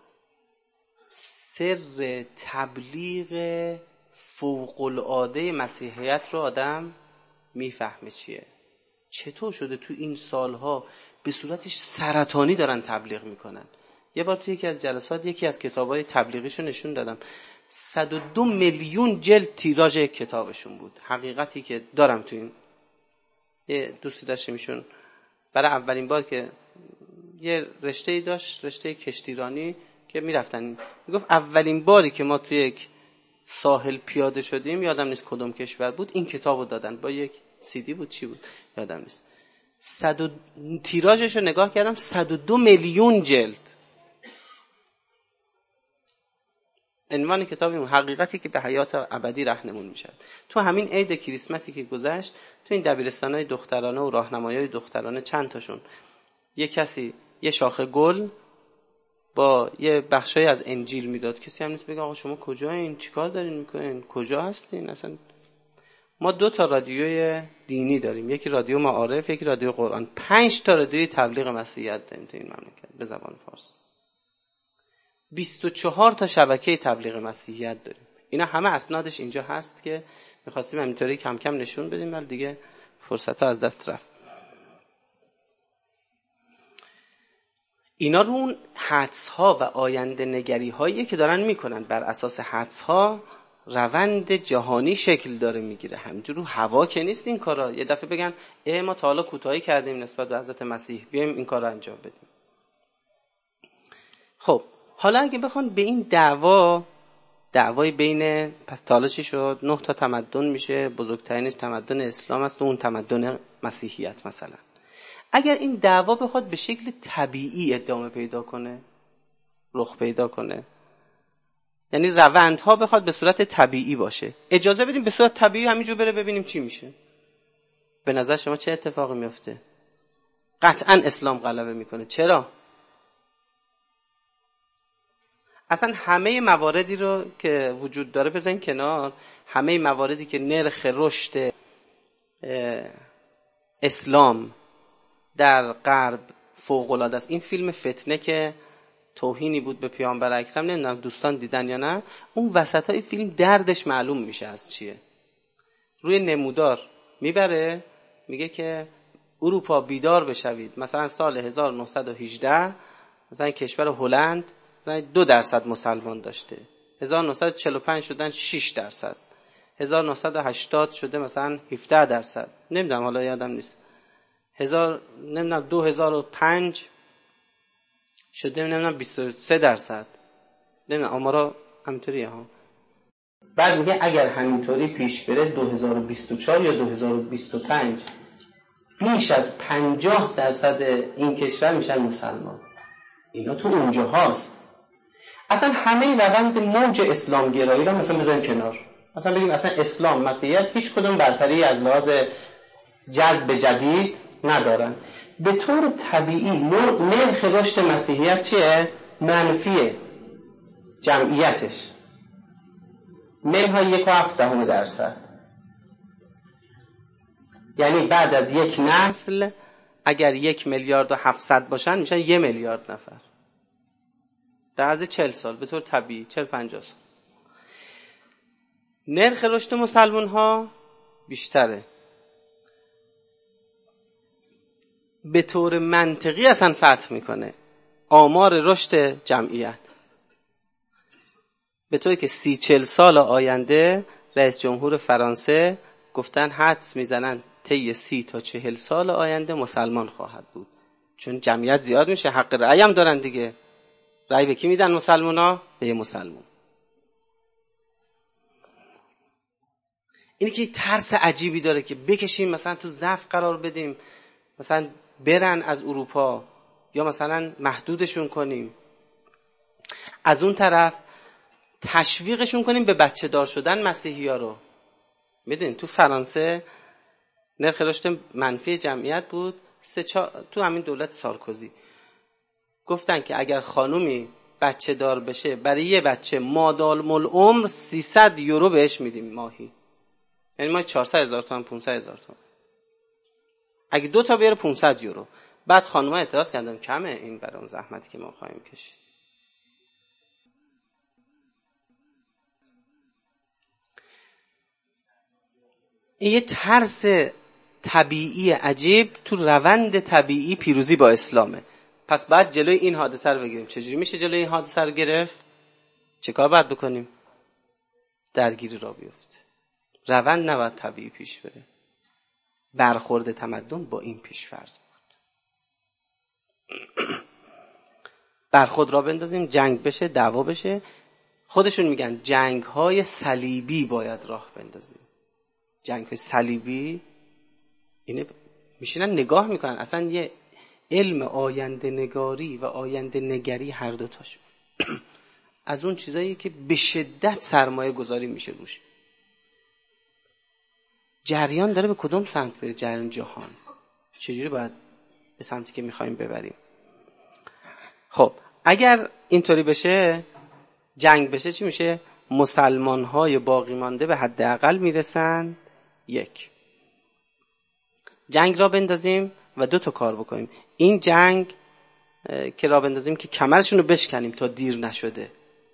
سر تبلیغ فوق‌العاده مسیحیت رو آدم میفهمه چیه. چطور شده تو این سالها به صورتش سرطانی دارن تبلیغ میکنن. یه بار تو یکی از جلسات یکی از کتابای تبلیغیشو نشون دادم. 102 میلیون جلد تیراژ کتابشون بود. حقیقتی که دارم تو این، یه دوستی داشتیم ایشون برای اولین بار که یه رشته‌ای داشت، رشته کشتیرانی که میرفتن، میگفت اولین باری که ما توی یک ساحل پیاده شدیم، یادم نیست کدوم کشور بود، این کتابو دادن با یک CD بود چی بود یادم نیست. تیراژش رو نگاه کردم 102 میلیون جلد. عنوان کتابی حقیقتی که به حیات ابدی راهنمون میشه. تو همین عید کریسمسی که گذشت، تو این دبیرستان‌های دخترانه و راهنمایی‌های دخترانه چند تاشون یه کسی یه شاخه گل با یه بخشای از انجیل میداد. کسی هم نیست بگه آقا شما کجایین، چیکار دارین میکنین، کجا هستین اصلا. ما 2 تا رادیوی دینی داریم، یکی رادیو معارف، یکی رادیو قرآن. 5 تا رادیوی تبلیغ مسیحیت داریم تو این مملکت به زبان فارسی. 24 تا شبکه تبلیغ مسیحیت داریم. اینا همه اسنادش اینجا هست که می‌خواستیم همینطوری کم کم نشون بدیم، ولی دیگه فرصت‌ها از دست رفت. اینا رو اون حدس‌ها و آینده نگری‌هایی که دارن میکنن، بر اساس حدس‌ها روند جهانی شکل داره میگیره. همینجور رو هوا که نیست این کارا. یه دفعه بگن ما تا حالا کوتاهی کردیم نسبت به حضرت مسیح، بیایم این کار رو انجام بدیم. خب حالا اگه بخوان به این دعوای بین، پس تا حالا چی شد؟ 9 تا تمدن میشه، بزرگترینش تمدن اسلام است و اون تمدن مسیحیت مثلا. اگر این دعوا بخواد به شکل طبیعی ادامه پیدا کنه، رخ پیدا کنه، یعنی روندها بخواد به صورت طبیعی باشه، اجازه بدیم به صورت طبیعی همینجور بره ببینیم چی میشه. به نظر شما چه اتفاقی میفته؟ قطعا اسلام غلبه میکنه. چرا؟ اصلا همه مواردی رو که وجود داره بزنین کنار، همه مواردی که نرخ رشد اسلام در غرب فوق‌العاده است. این فیلم فتنه که توهینی بود به پیامبر اکرم، نمیدونم دوستان دیدن یا نه، اون وسطای فیلم دردش معلوم میشه از چیه. روی نمودار میبره میگه که اروپا بیدار بشوید. مثلا سال 1918 مثلا کشور هلند مثلا 2% مسلمان داشته، 1945 شدن 6%، 1980 شده مثلا 17%، نمیدونم حالا یادم نیست، 2005 شده نمیدونم 23%، نمیدونم آمارا همینطوریه ها. بعد میگه اگر همینطوری پیش بره 2024 یا 2025 بیش از 50% این کشور میشن مسلمان. اینا تو اونجا هاست. اصلا همه روند موج اسلام گرایی رو مثلا بذاریم کنار، مثلا بگیم اصلا اسلام مسیحیت هیچ کدوم برتری از لحاظ جذب جدید ندارن. به طور طبیعی نرخ رشد مسیحیت چیه؟ منفیه. جمعیتش منها 1.7%. یعنی بعد از یک نسل اگر 1,700,000,000 باشن میشن 1,000,000,000 نفر در عرض 40 سال به طور طبیعی، 40-50 سال. نرخ رشد مسلمان ها بیشتره. به طور منطقی اصلا فتح میکنه آمار رشد جمعیت، به طوری که 30-40 سال آینده رئیس جمهور فرانسه گفتن حدس میزنن طی 30 تا 40 سال آینده مسلمان خواهد بود، چون جمعیت زیاد میشه، حق رأی هم دارن دیگه. رأی به کی میدن مسلمونا؟ به یه مسلمان. اینی که ترس عجیبی داره که بکشیم مثلا تو ضعف قرار بدیم، مثلا برن از اروپا یا مثلا محدودشون کنیم، از اون طرف تشویقشون کنیم به بچه دار شدن مسیحی ها رو. میدونین تو فرانسه نرخ رشد منفی جمعیت بود. تو همین دولت سارکوزی گفتن که اگر خانومی بچه دار بشه برای یه بچه مادام العمر 300 یورو بهش میدیم ماهی، یعنی ماهی 400,000 تومان 500,000 تومان. اگه 2 تا بیاره 500 یورو. بعد خانوما اعتراض کردن کمه این برای اون زحمتی که ما خواهیم کشید. این یه ترس طبیعی عجیب تو روند طبیعی پیروزی با اسلامه. پس بعد جلوی این حادثه رو بگیریم. چجوری میشه جلوی این حادثه رو گرفت؟ چه کار باید بکنیم؟ درگیری را بیفته. روند نباید طبیعی پیش بره. برخورد تمدن با این پیش‌فرض بود. برخورد را بندازیم، جنگ بشه، دعوا بشه. خودشون میگن جنگ‌های صلیبی باید راه بندازیم. جنگ‌های صلیبی اینه میشینن نگاه میکنن، اصلا یه علم آینده نگاری و آینده نگری هر دوتاش از اون چیزایی که به شدت سرمایه گذاری میشه روش. جریان داره به کدوم سمت بره؟ جریان جهان چجوری باید به سمتی که میخوایم ببریم. خب اگر اینطوری بشه، جنگ بشه، چی میشه؟ مسلمان‌های باقی مانده به حداقل میرسن 1. جنگ را بندازیم و 2 تا کار بکنیم. این جنگ که را بندازیم که کمرشون رو بشکنیم تا دیر نشده.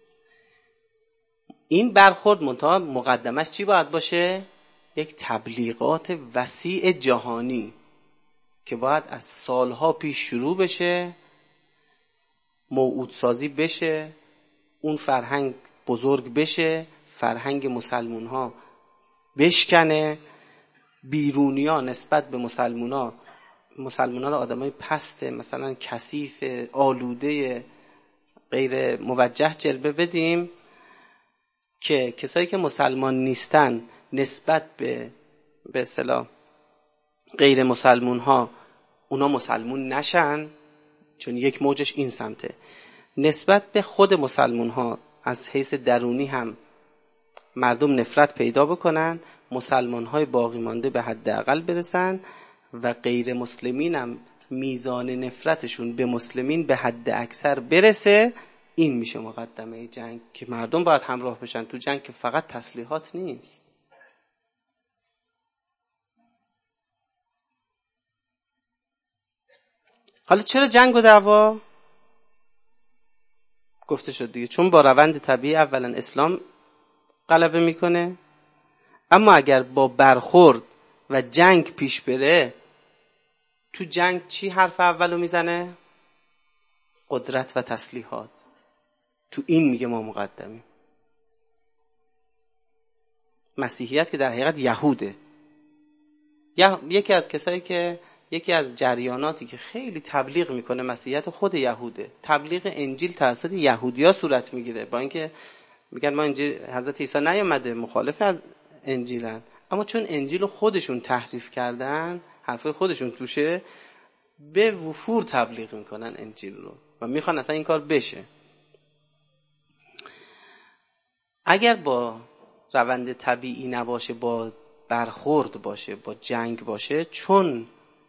این برخورد مقدمش چی باید باشه؟ یک تبلیغات وسیع جهانی که باید از سالها پیش شروع بشه، موعودسازی بشه، اون فرهنگ بزرگ بشه، فرهنگ مسلمون ها بشکنه، بیرونی ها نسبت به مسلمون ها رو آدمای پست مثلا کثیف آلوده غیر موجه جلوه بدیم که کسایی که مسلمان نیستن نسبت به اصطلاح غیر مسلمون ها اونا مسلمون نشن، چون یک موجش این سمته. نسبت به خود مسلمون ها از حیث درونی هم مردم نفرت پیدا بکنن، مسلمان های باقی مانده به حداقل برسن و غیر مسلمین هم میزان نفرتشون به مسلمین به حد اکثر برسه. این میشه مقدمه جنگ که مردم باید همراه بشن تو جنگ که فقط تسلیحات نیست. حالا چرا جنگ و دعوا؟ گفته شد دیگه، چون با روند طبیعی اولا اسلام غلبه میکنه، اما اگر با برخورد و جنگ پیش بره، تو جنگ چی حرف اولو میزنه؟ قدرت و تسلیحات. تو این میگه ما مقدمیم. مسیحیت که در حقیقت یهوده. یکی از جریاناتی که خیلی تبلیغ میکنه مسیحیت خود یهوده. تبلیغ انجیل توسط یهودیا صورت میگیره، با اینکه میگن ما انجیل حضرت عیسی نیامده، مخالف از انجیلن، اما چون انجیل خودشون تحریف کردن، حرفای خودشون توشه، به وفور تبلیغ میکنن انجیل رو و میخوان اصلا این کار بشه. اگر با روند طبیعی نباشه، با برخورد باشه، با جنگ باشه، چون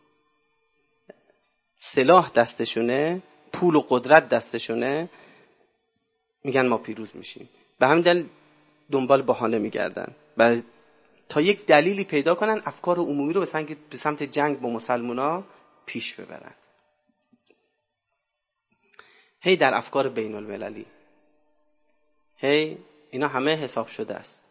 سلاح دستشونه، پول و قدرت دستشونه، میگن ما پیروز میشیم. به همین دلیل دنبال بهانه میگردن و تا یک دلیلی پیدا کنن افکار عمومی رو به سمت جنگ با مسلمونا پیش ببرن. هی در افکار بین المللی، هی اینا همه حساب شده است.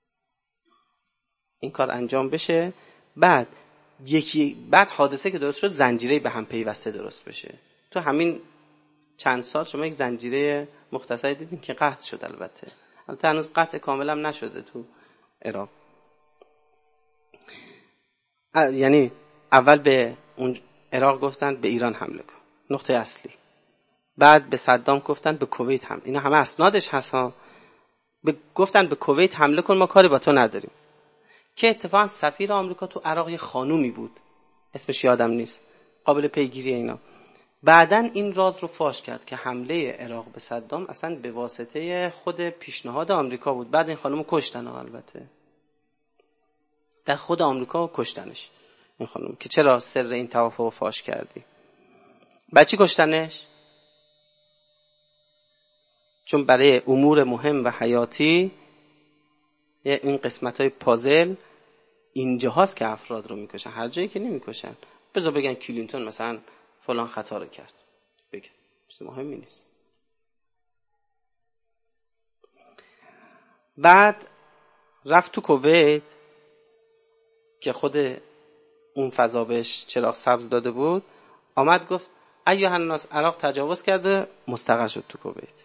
این کار انجام بشه، بعد حادثه که درست شد زنجیره به هم پیوسته درست بشه. تو همین چند سال شما یک زنجیره مختصری دیدین که قطع شد. البته هنوز قطع کامل هم نشده تو عراق. یعنی اول به اون عراق گفتن به ایران حمله کن، نقطه اصلی. بعد به صدام گفتن به کویت حمله. اینا همه اسنادش هست ها. گفتن به کویت حمله کن، ما کاری با تو نداریم. که اتفاقا سفیر آمریکا تو عراق یه خانومی بود، اسمش یادم نیست، قابل پیگیری اینا. بعدن این راز رو فاش کرد که حمله عراق به صدام اصلا به واسطه خود پیشنهاد آمریکا بود. بعد این خانومو کشتن. البته در خود آمریکا کشتنش این خانوم، که چرا سر این توافق رو فاش کردی؟ بچی کشتنش؟ چون برای امور مهم و حیاتی این قسمت‌های پازل اینجا هاست که افراد رو میکشن، هر جایی که نمیکشن. بذار بگن کلینتون مثلا فلان خطا رو کرد، بگن چیز مهمی نیست. بعد رفت تو کویت که خود اون فضا بهش چراغ سبز داده بود، آمد گفت ایها الناس، عراق تجاوز کرده، مستقر شد تو کویت،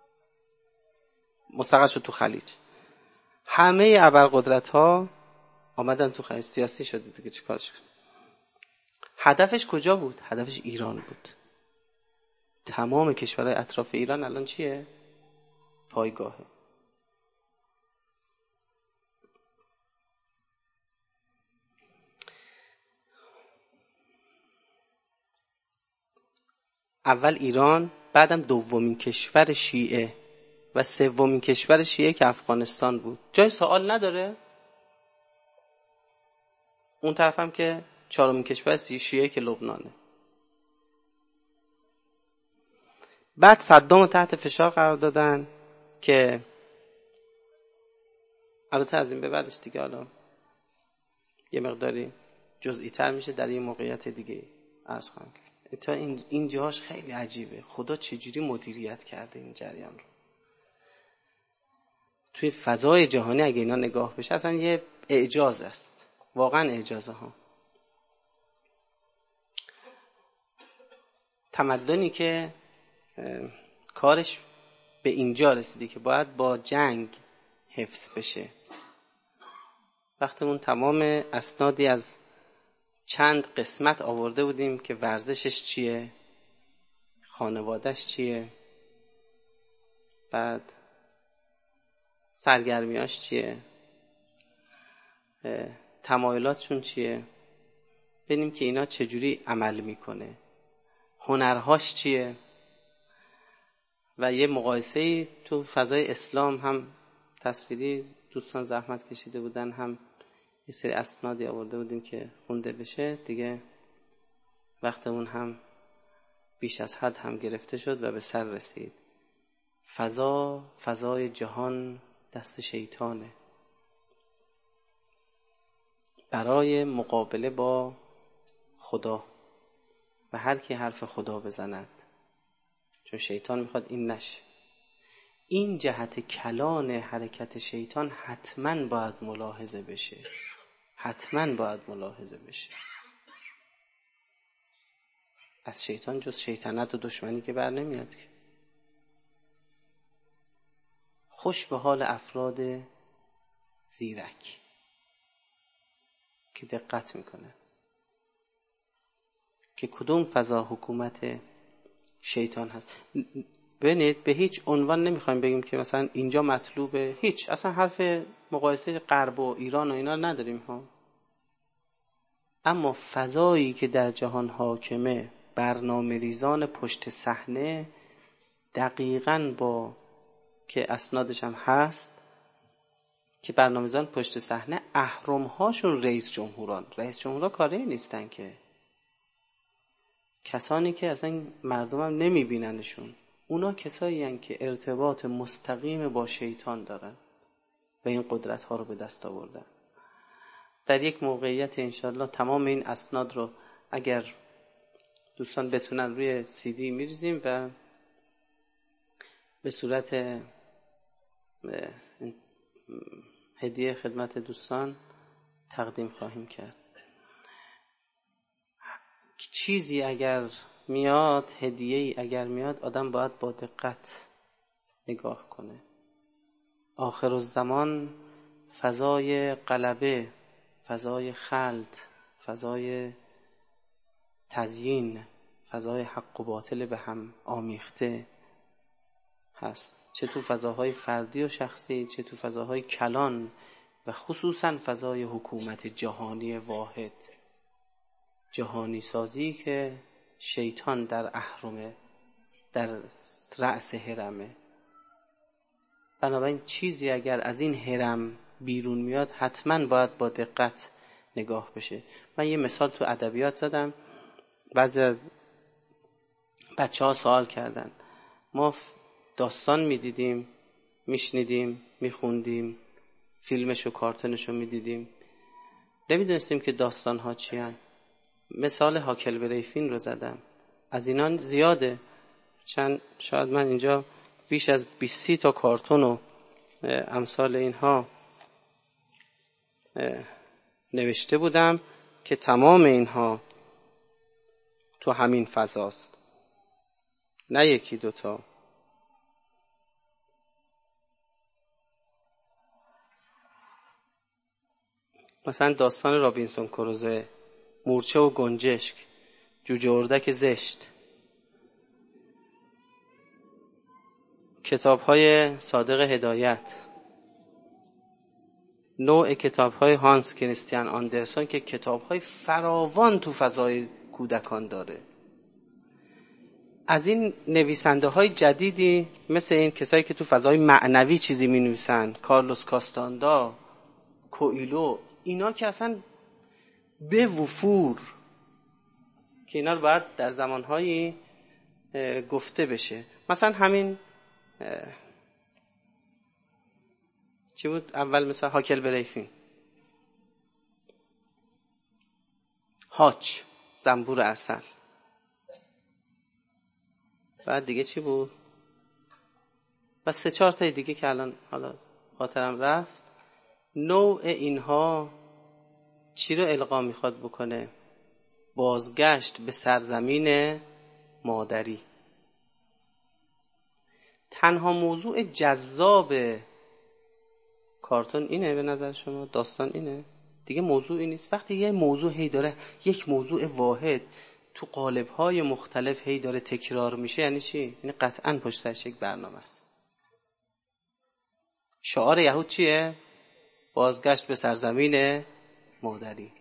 مستقر شد تو خلیج. همه ابرقدرت ها آمدن تو خلیج، سیاسی شده دیگه، چیکارش کنه؟ هدفش کجا بود؟ هدفش ایران بود. تمام کشورهای اطراف ایران الان چیه؟ پایگاهه. اول ایران، بعدم دومین کشور شیعه و سومین کشور شیعه که افغانستان بود. جای سوال نداره؟ اون طرف هم که چهارمین کشور شیعه که لبنانه. بعد صدام تحت فشار قرار دادن که البته از این به بعدش دیگه حالا یه مقداری جزئی تر میشه، در یه موقعیت دیگه عرض خواهم کرد. تا این جاهاش خیلی عجیبه، خدا چجوری مدیریت کرده این جریان رو. توی فضای جهانی اگه اینا نگاه بشه اصلا یه اعجاز است، واقعا اعجازه ها. تمدنی که کارش به اینجا رسیده که باید با جنگ حفظ بشه. وقتی اون تمام اسنادی از چند قسمت آورده بودیم که ورزشش چیه، خانوادهش چیه، بعد سرگرمیاش چیه، تمایلاتشون چیه، ببینیم که اینا چجوری عمل میکنه، هنرهاش چیه. و یه مقایسه‌ای تو فضای اسلام هم تصویری دوستان زحمت کشیده بودن، هم یه سری اسنادی آورده بودیم که خونده بشه دیگه. وقتمون هم بیش از حد هم گرفته شد و به سر رسید. فضای جهان دست شیطانه برای مقابله با خدا و هر کی حرف خدا بزند، چون شیطان میخواد این نشه. این جهت کلان حرکت شیطان حتما باید ملاحظه بشه، حتما باید ملاحظه بشه. از شیطان جز شیطنت و دشمنی که بر نمیاد. خوش به حال افراد زیرک که دقت میکنه که کدوم فضا حکومت شیطان هست. ببینید به هیچ عنوان نمیخوایم بگیم که مثلا اینجا مطلوبه، هیچ، اصلا حرف مقایسه غرب و ایران و اینا نداریم ها. اما فضایی که در جهان حاکمه، برنامه ریزان پشت صحنه دقیقاً با که اسنادش هم هست که برنامه‌ریزان پشت صحنه اهرم‌هاشون رئیس جمهورها کاری نیستن که، کسانی که اصلا مردم هم نمیبیننشون، اونا کسایی هستن که ارتباط مستقیم با شیطان دارن و این قدرت ها رو به دست آوردن. در یک موقعیت انشاءالله تمام این اسناد رو اگر دوستان بتونن روی CD میریزیم و به صورت هدیه خدمت دوستان تقدیم خواهیم کرد. چیزی اگر میاد، هدیه‌ای اگر میاد، آدم باید با دقت نگاه کنه. آخر الزمان فضای غلبه، فضای خلط، فضای تزیین، فضای حق و باطل به هم آمیخته هست، چه تو فضاهای فردی و شخصی، چه تو فضاهای کلان و خصوصا فضای حکومت جهانی واحد، جهانی سازی که شیطان در اهرمه، در رأس هرمه. بنابراین چیزی اگر از این هرم بیرون میاد حتما باید با دقت نگاه بشه. من یه مثال تو ادبیات زدم، بعضی از بچه‌ها سوال کردن، ما داستان میدیدیم، میشنیدیم، میخوندیم، فیلمش و کارتونش رو میدیدیم، نمیدونستیم که داستان‌ها چی هن. مثال هاکلبریفین رو زدم، از اینان زیاده، شاید من اینجا بیش از 20 تا کارتون و امثال اینها نوشته بودم که تمام اینها تو همین فضاست، نه یکی دوتا. مثلا داستان رابینسون کروزه، مورچه و گنجشک، جوجه اردک زشت، کتاب‌های صادق هدایت، نوع کتاب‌های هانس کریستیان آندرسون که کتاب‌های فراوان تو فضای کودکان داره. از این نویسنده‌های جدیدی مثل این کسایی که تو فضای معنوی چیزی می‌نویسن، کارلوس کاستاندا، کوئیلو، اینا که اصلا به وفور که اینا رو باید در زمانهایی گفته بشه. مثلا همین چی بود اول، مثلا هاکلبریفین، هاچ، زنبور عسل، بعد دیگه چی بود و 3-4 تا دیگه که الان حالا خاطرم رفت. نوع اینها چی رو القا میخواد بکنه؟ بازگشت به سرزمین مادری. تنها موضوع جذاب کارتون اینه به نظر شما؟ داستان اینه؟ دیگه موضوعی نیست. وقتی یه موضوع هی داره، یک موضوع واحد تو قالب‌های مختلف هی داره تکرار میشه، یعنی چی؟ یعنی قطعاً پشت سرش یک برنامه است. شعار یهود چیه؟ بازگشت به سرزمین مادری.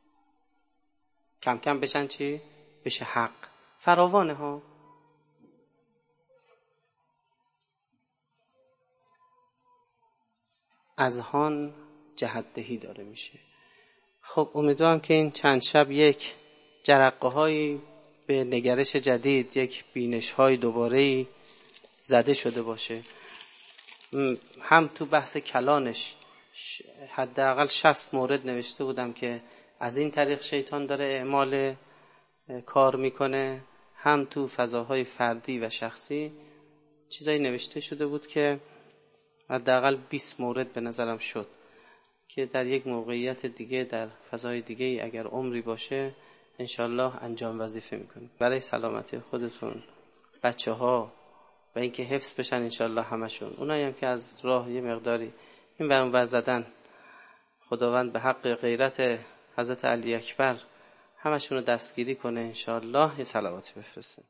کم کم بشن چی؟ بشه حق. فراوانه ها. اذهان جهت‌دهی داره میشه. خب امیدوارم که این چند شب یک جرقه هایی به نگرش جدید، یک بینش های دوباره‌ای زده شده باشه. هم تو بحث کلانش حداقل 60 مورد نوشته بودم که از این طریق شیطان داره اعمال کار میکنه، هم تو فضاهای فردی و شخصی چیزایی نوشته شده بود که حداقل 20 مورد به نظرم شد که در یک موقعیت دیگه، در فضای دیگه اگر عمری باشه انشالله انجام وظیفه میکنیم برای سلامتی خودتون، بچه ها و اینکه حفظ بشن انشالله همشون. اونایی هم که از راه یه مقداری این برون بر زدن، خداوند به حق غیرت حضرت علی اکبر همشون رو دستگیری کنه انشالله. یه صلواتی بفرسته.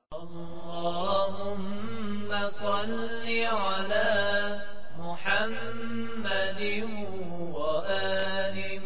اللهم صل علی محمد و آل